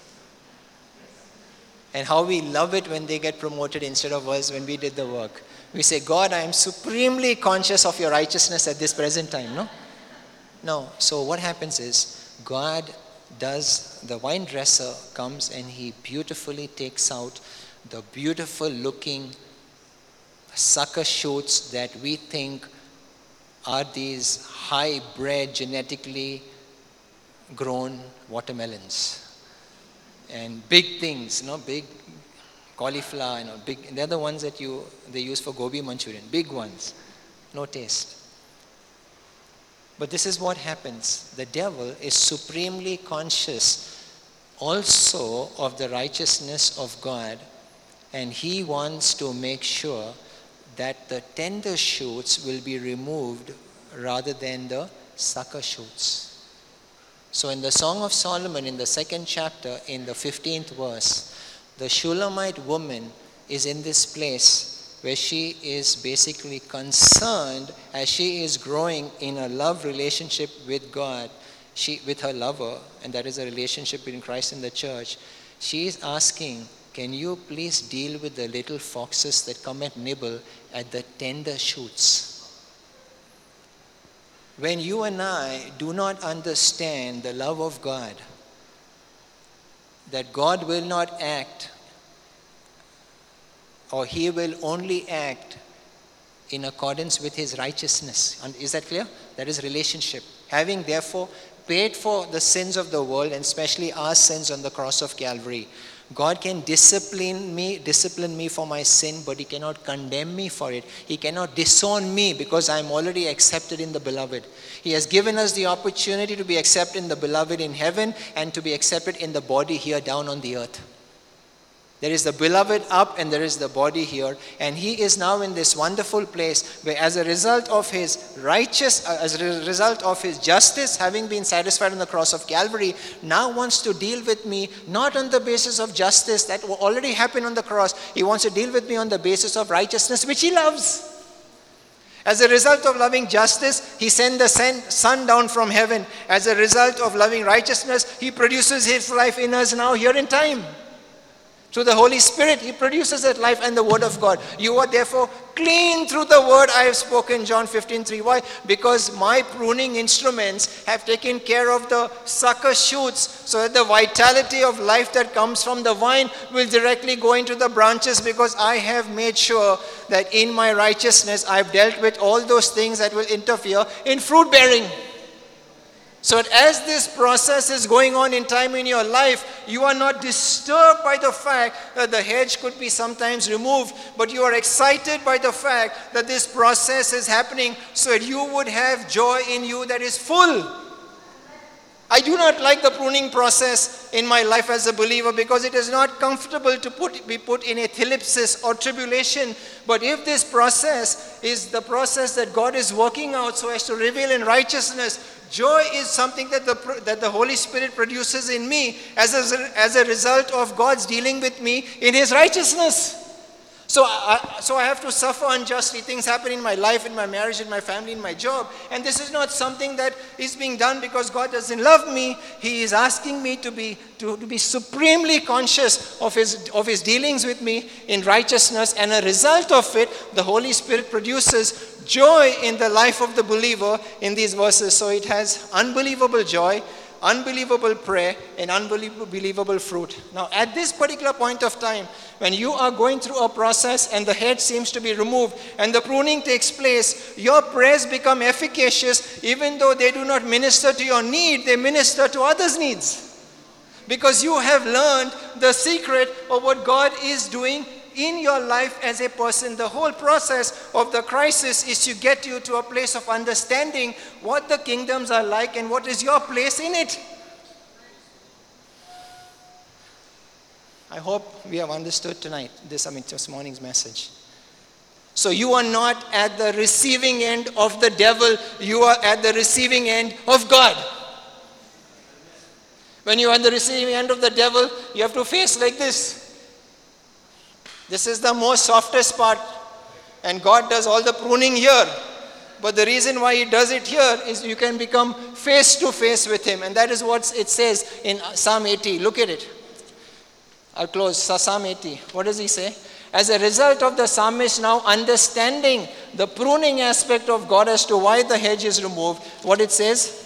And how we love it when they get promoted instead of us when we did the work. We say, God, I am supremely conscious of your righteousness at this present time, no? No. So what happens is, God does, the vine dresser comes and he beautifully takes out the beautiful looking sucker shoots that we think are these high-bred, genetically grown watermelons. And big things, you know, big cauliflower, you know, big, they're the ones that you, they use for gobi Manchurian, big ones, no taste. But this is what happens. The devil is supremely conscious also of the righteousness of God, and he wants to make sure that the tender shoots will be removed rather than the sucker shoots. So in the Song of Solomon, in the second chapter, in the fifteenth verse, the Shulamite woman is in this place where she is basically concerned as she is growing in a love relationship with God, she with her lover, and that is a relationship between Christ and the church. She is asking, can you please deal with the little foxes that come and nibble at the tender shoots? When you and I do not understand the love of God, that God will not act, or he will only act in accordance with his righteousness. And is that clear? That is relationship. Having therefore paid for the sins of the world, and especially our sins on the cross of Calvary, God can discipline me, discipline me for my sin, but he cannot condemn me for it. He cannot disown me because I am already accepted in the beloved. He has given us the opportunity to be accepted in the beloved in heaven and to be accepted in the body here down on the earth. There is the beloved up and there is the body here. And he is now in this wonderful place where as a result of his righteous, uh, as a result of his justice, having been satisfied on the cross of Calvary, now wants to deal with me not on the basis of justice that already happened on the cross. He wants to deal with me on the basis of righteousness, which he loves. As a result of loving justice, he sent the sun down from heaven. As a result of loving righteousness, he produces his life in us now here in time. Through the Holy Spirit, he produces that life and the Word of God. You are therefore clean through the Word I have spoken, John fifteen three. Why? Because my pruning instruments have taken care of the sucker shoots so that the vitality of life that comes from the vine will directly go into the branches, because I have made sure that in my righteousness I have dealt with all those things that will interfere in fruit bearing. So that as this process is going on in time in your life, you are not disturbed by the fact that the hedge could be sometimes removed, but you are excited by the fact that this process is happening so that you would have joy in you that is full. I do not like the pruning process in my life as a believer because it is not comfortable to put, be put in a thlipsis or tribulation. But if this process is the process that God is working out so as to reveal in righteousness, joy is something that the, that the Holy Spirit produces in me as a, as a result of God's dealing with me in his righteousness. So I, so I have to suffer unjustly. Things happen in my life, in my marriage, in my family, in my job. And this is not something that is being done because God doesn't love me. He is asking me to be, to, to be supremely conscious of his, of his dealings with me in righteousness. And a result of it, the Holy Spirit produces joy in the life of the believer in these verses. So it has unbelievable joy, unbelievable prayer, and unbelievable fruit. Now, at this particular point of time, when you are going through a process and the head seems to be removed and the pruning takes place, your prayers become efficacious. Even though they do not minister to your need, they minister to others' needs. Because you have learned the secret of what God is doing in your life as a person. The whole process of the crisis is to get you to a place of understanding what the kingdoms are like and what is your place in it. I hope we have understood tonight, this, I mean, this morning's message. So you are not at the receiving end of the devil, you are at the receiving end of God. When you are at the receiving end of the devil, you have to face like this. This is the most softest part, and God does all the pruning here. But the reason why He does it here is you can become face to face with Him, and that is what it says in Psalm eighty. Look at it. I'll close. Psalm eighty. What does he say? As a result of the psalmist now understanding the pruning aspect of God as to why the hedge is removed, what it says?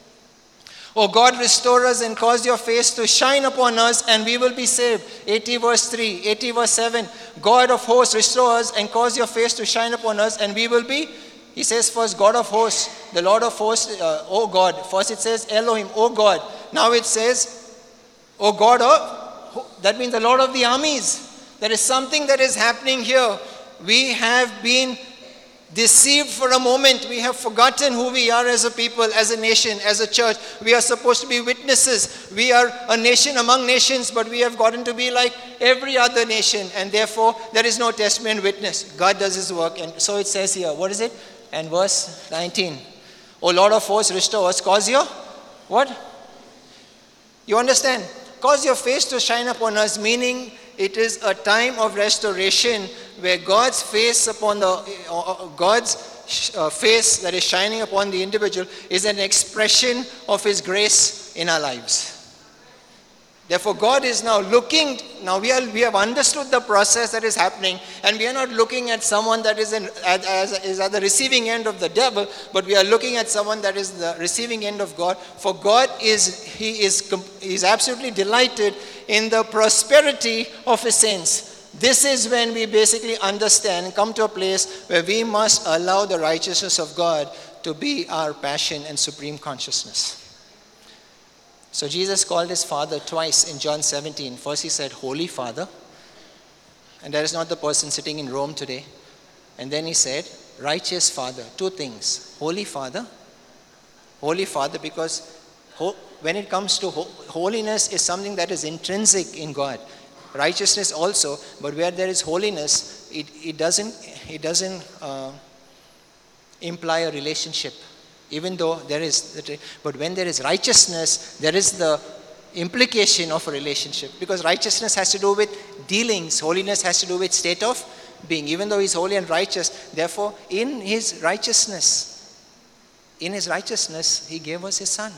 O God, restore us and cause your face to shine upon us, and we will be saved. eighty verse three, eighty verse seven. God of hosts, restore us and cause your face to shine upon us, and we will be. He says first, God of hosts, the Lord of hosts, uh, O God. First it says Elohim, O God. Now it says, O God of, that means the Lord of the armies. There is something that is happening here. We have been deceived for a moment. We have forgotten who we are as a people, as a nation, as a church. We are supposed to be witnesses. We are a nation among nations, but we have gotten to be like every other nation, and therefore there is no testament witness. God does His work, and so it says here. What is it? And verse nineteen. O Lord of hosts, restore us. Cause your, what? You understand? Cause your face to shine upon us, meaning it is a time of restoration where God's face upon the, uh, God's uh, face that is shining upon the individual is an expression of His grace in our lives. Therefore, God is now looking, now we, are, we have understood the process that is happening, and we are not looking at someone that is, in, as, as, is at the receiving end of the devil, but we are looking at someone that is the receiving end of God. For God is, He is, He is absolutely delighted in the prosperity of His saints. This is when we basically understand and come to a place where we must allow the righteousness of God to be our passion and supreme consciousness. So Jesus called His Father twice in John seventeen. First He said, Holy Father. And that is not the person sitting in Rome today. And then He said, Righteous Father. Two things. Holy Father. Holy Father, because when it comes to holiness is something that is intrinsic in God. Righteousness also, but where there is holiness, it, it doesn't, it doesn't uh, imply a relationship. Even though there is, but when there is righteousness, there is the implication of a relationship. Because righteousness has to do with dealings. Holiness has to do with state of being. Even though He's holy and righteous, therefore in His righteousness, in His righteousness, He gave us His Son.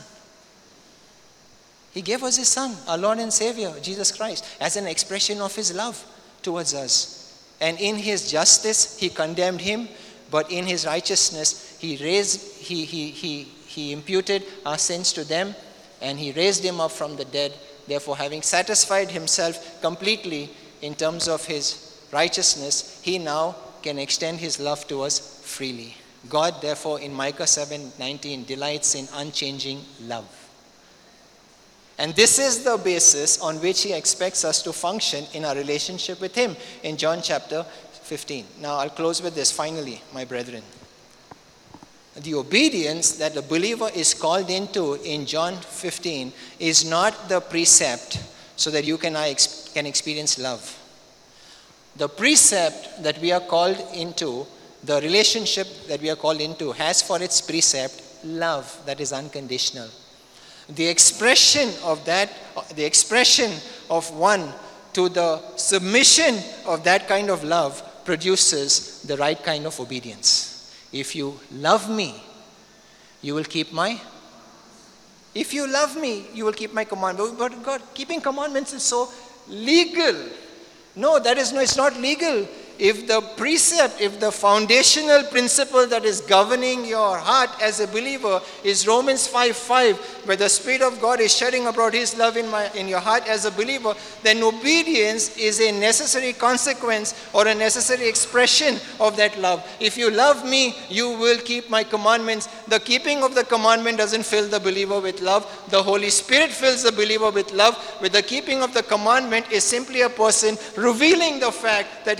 He gave us His Son, our Lord and Savior, Jesus Christ, as an expression of His love towards us. And in His justice, He condemned him, but in His righteousness, He raised, He, he, he, he imputed our sins to them, and He raised Him up from the dead. Therefore, having satisfied Himself completely in terms of His righteousness, He now can extend His love to us freely. God, therefore, in Micah seven nineteen, delights in unchanging love. And this is the basis on which He expects us to function in our relationship with Him in John chapter fifteen. Now, I'll close with this finally, my brethren. The obedience that the believer is called into in John fifteen is not the precept so that you can, I ex- can experience love. The precept that we are called into, the relationship that we are called into, has for its precept love that is unconditional. The expression of that, the expression of one to the submission of that kind of love produces the right kind of obedience. If you love me, you will keep my, if you love me, you will keep my commandments. But God, keeping commandments is so legal. No, that is no, it's not legal. If the precept, if the foundational principle that is governing your heart as a believer is Romans five five, where the Spirit of God is shedding abroad His love in my in your heart as a believer, then obedience is a necessary consequence or a necessary expression of that love. If you love me, you will keep my commandments. The keeping of the commandment doesn't fill the believer with love. The Holy Spirit fills the believer with love. With the keeping of the commandment is simply a person revealing the fact that he is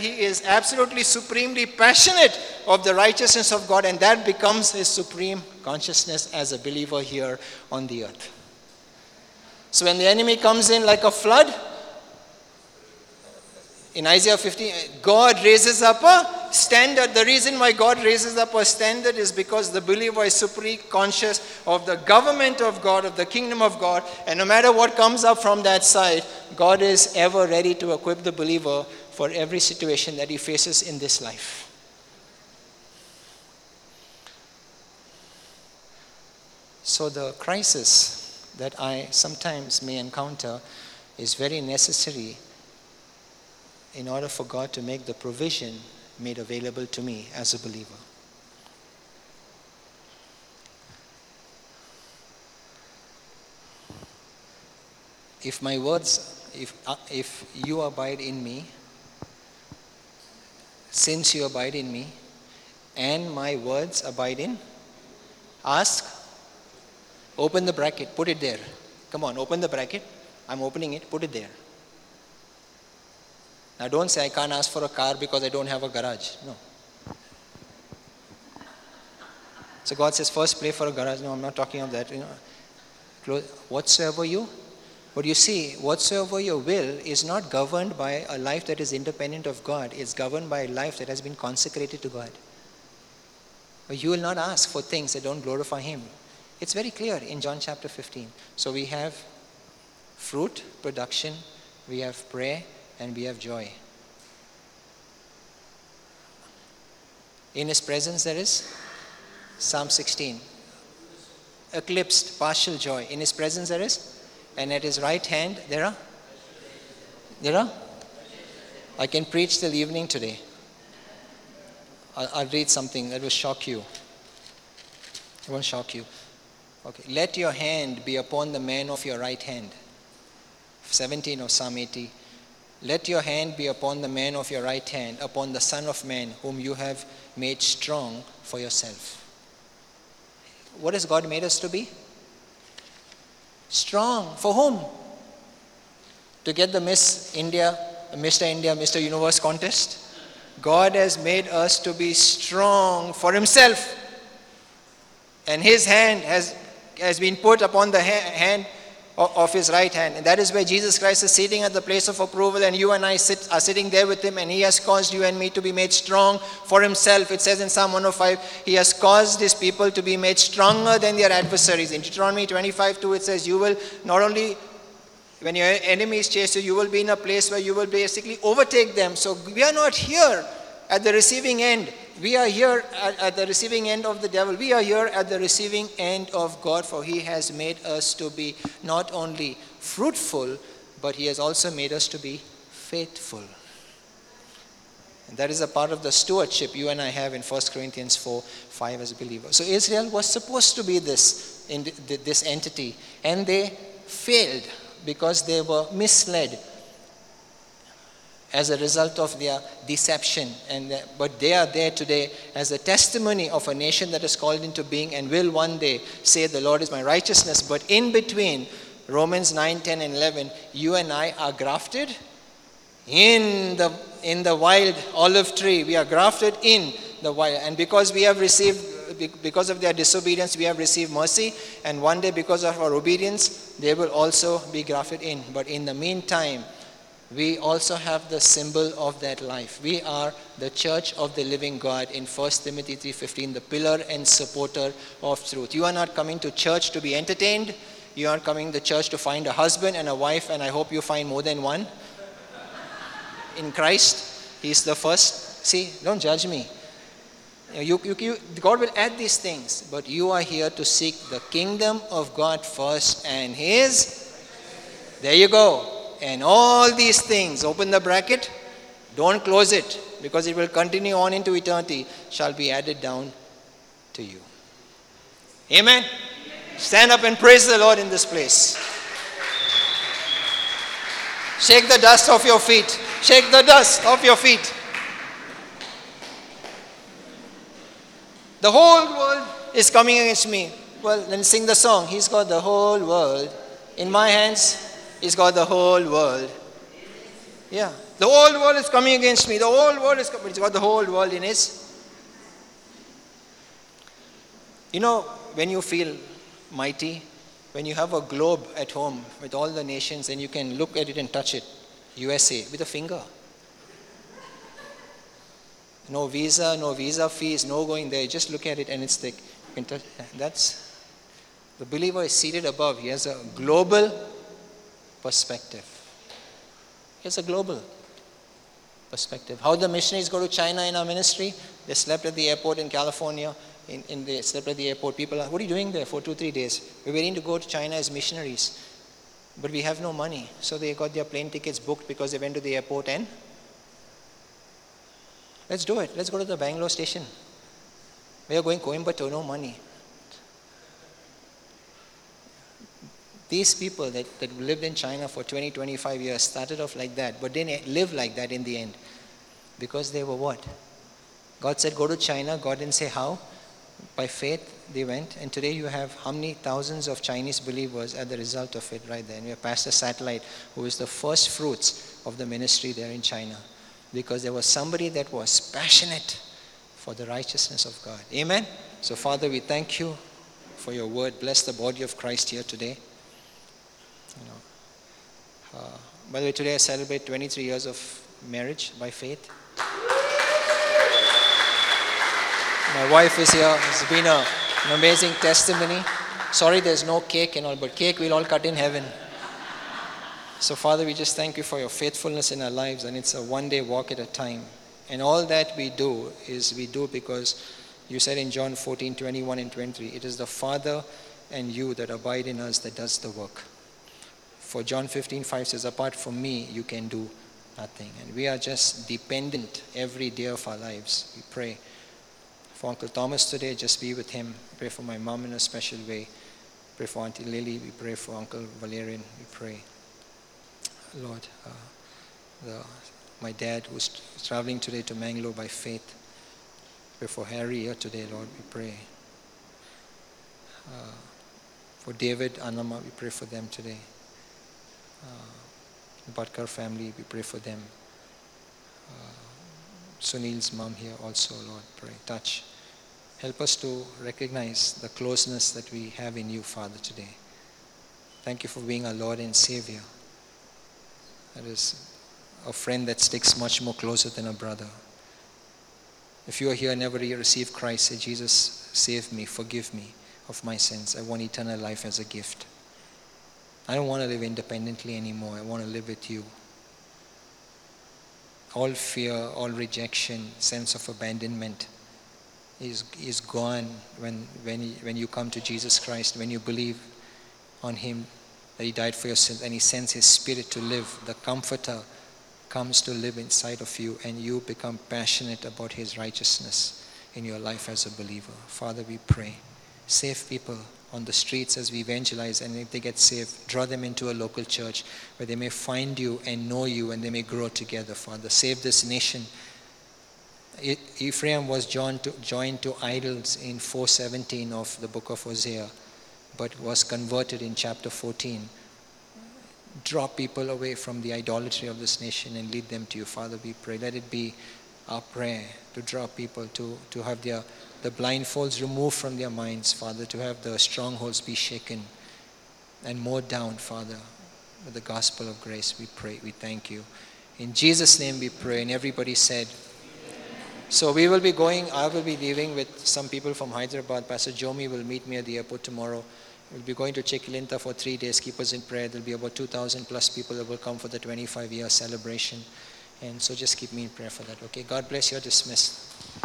absolutely supremely passionate of the righteousness of God, and that becomes his supreme consciousness as a believer here on the earth. So when the enemy comes in like a flood, in Isaiah fifteen, God raises up a standard. The reason why God raises up a standard is because the believer is supremely conscious of the government of God, of the kingdom of God, and no matter what comes up from that side, God is ever ready to equip the believer for every situation that he faces in this life. So the crisis that I sometimes may encounter is very necessary in order for God to make the provision made available to me as a believer. If my words, if, uh, if you abide in me, since you abide in me, and my words abide in, ask, open the bracket, put it there. Come on, open the bracket. I'm opening it, put it there. Now don't say I can't ask for a car because I don't have a garage. No. So God says first pray for a garage. No, I'm not talking of that. You know, whatsoever you, but you see, whatsoever your will is not governed by a life that is independent of God. It's governed by a life that has been consecrated to God. But you will not ask for things that don't glorify Him. It's very clear in John chapter fifteen. So we have fruit, production, we have prayer, and we have joy. In His presence there is Psalm sixteen. Eclipsed, partial joy. In His presence there is, and at His right hand there are, there are. I can preach till evening today. I'll, I'll read something that will shock you. It won't shock you. Okay. Let your hand be upon the man of your right hand. seventeen of Psalm eighty. Let your hand be upon the man of your right hand, upon the Son of Man, whom you have made strong for yourself. What has God made us to be? Strong. For whom? To get the Miss India, Mister India, Mister Universe contest? God has made us to be strong for Himself. And His hand has, has been put upon the ha- hand of His right hand. And that is where Jesus Christ is sitting at the place of approval, and you and I sit, are sitting there with Him, and He has caused you and me to be made strong for Himself. It says in Psalm one oh five, He has caused His people to be made stronger than their adversaries. In Deuteronomy twenty-five two, it says, you will not only, when your enemies chase you, you will be in a place where you will basically overtake them. So we are not here at the receiving end. We are here at, at the receiving end of the devil. We are here at the receiving end of God, for He has made us to be not only fruitful, but He has also made us to be faithful. And that is a part of the stewardship you and I have in First Corinthians four five as believers. So Israel was supposed to be this, in this entity, and they failed because they were misled as a result of their deception. And the, but they are there today as a testimony of a nation that is called into being and will one day say, the Lord is my righteousness. But in between, Romans nine, ten, and eleven, you and I are grafted in the in the wild olive tree. We are grafted in the wild. And because we have received, because of their disobedience, we have received mercy. And one day, because of our obedience, they will also be grafted in. But in the meantime, we also have the symbol of that life. We are the church of the living God in First Timothy three fifteen, the pillar and supporter of truth. You are not coming to church to be entertained. You are coming to church to find a husband and a wife, and I hope you find more than one. In Christ, He is the first. See, don't judge me. You, you, you, God will add these things, but you are here to seek the kingdom of God first and His. There you go. And all these things, open the bracket, don't close it, because it will continue on into eternity, shall be added down to you. Amen? Amen. Stand up and praise the Lord in this place. Shake the dust off your feet. Shake the dust off your feet. The whole world is coming against me. Well, then sing the song. He's got the whole world in my hands. He's got the whole world. Yeah. The whole world is coming against me. The whole world is coming. He's got the whole world in his. You know, when you feel mighty, when you have a globe at home with all the nations and you can look at it and touch it, U S A, with a finger. No visa, no visa fees, no going there. Just look at it and it's thick. You can touch. That's, the believer is seated above. He has a global perspective. He has a global perspective. How the missionaries go to China in our ministry? They slept at the airport in California. In, in they slept at the airport. People are, what are you doing there for two, three days? We're waiting to go to China as missionaries. But we have no money. So they got their plane tickets booked because they went to the airport and let's do it. Let's go to the Bangalore station. We are going Coimbatore, no money. These people that, that lived in China for twenty, twenty-five years started off like that, but didn't live like that in the end. Because they were what? God said, go to China. God didn't say how. By faith, they went. And today you have how many thousands of Chinese believers as the result of it right there. And we have Pastor Satellite, who is the first fruits of the ministry there in China. Because there was somebody that was passionate for the righteousness of God. Amen? So Father, we thank you for your word. Bless the body of Christ here today. You know, uh, by the way, today I celebrate twenty-three years of marriage by faith. My wife is here. It's been a, an amazing testimony. Sorry there's no cake and all, but cake we'll all cut in heaven. So Father, we just thank you for your faithfulness in our lives, and it's a one-day walk at a time. And all that we do is we do because you said in John fourteen, twenty-one and twenty-three, it is the Father and you that abide in us that does the work. For John fifteen, five says, apart from me, you can do nothing. And we are just dependent every day of our lives. We pray for Uncle Thomas today, just be with him. Pray for my mom in a special way. Pray for Auntie Lily. We pray for Uncle Valerian. We pray, Lord, uh, the, my dad who's traveling today to Mangalore by faith. Pray for Harry here today, Lord. We pray. Uh, for David, Anama, we pray for them today. Uh, the Bhatkar family, we pray for them. Uh, Sunil's mom here also, Lord, pray. Touch. Help us to recognize the closeness that we have in you, Father, today. Thank you for being our Lord and Savior. That is a friend that sticks much more closer than a brother. If you are here and never received Christ, say, Jesus, save me, forgive me of my sins. I want eternal life as a gift. I don't want to live independently anymore. I want to live with you. All fear, all rejection, sense of abandonment is, is gone when, when, you, when you come to Jesus Christ, when you believe on him, that he died for your sins, and he sends his Spirit to live. The Comforter comes to live inside of you, and you become passionate about his righteousness in your life as a believer. Father, we pray. Save people on the streets as we evangelize, and if they get saved, draw them into a local church where they may find you and know you, and they may grow together, Father. Save this nation. Ephraim was joined to, joined to idols in four seventeen of the book of Hosea, but was converted in chapter fourteen. Draw people away from the idolatry of this nation and lead them to you, Father, we pray. Let it be our prayer to draw people, to, to have their the blindfolds removed from their minds, Father, to have the strongholds be shaken and mowed down, Father, with the gospel of grace. We pray, we thank you. In Jesus' name we pray, and everybody said. So we will be going, I will be leaving with some people from Hyderabad. Pastor Jomi will meet me at the airport tomorrow. We'll be going to Chikilinta for three days. Keep us in prayer. There'll be about two thousand plus people that will come for the twenty-five year celebration. And so just keep me in prayer for that. Okay, God bless you. You're dismissed.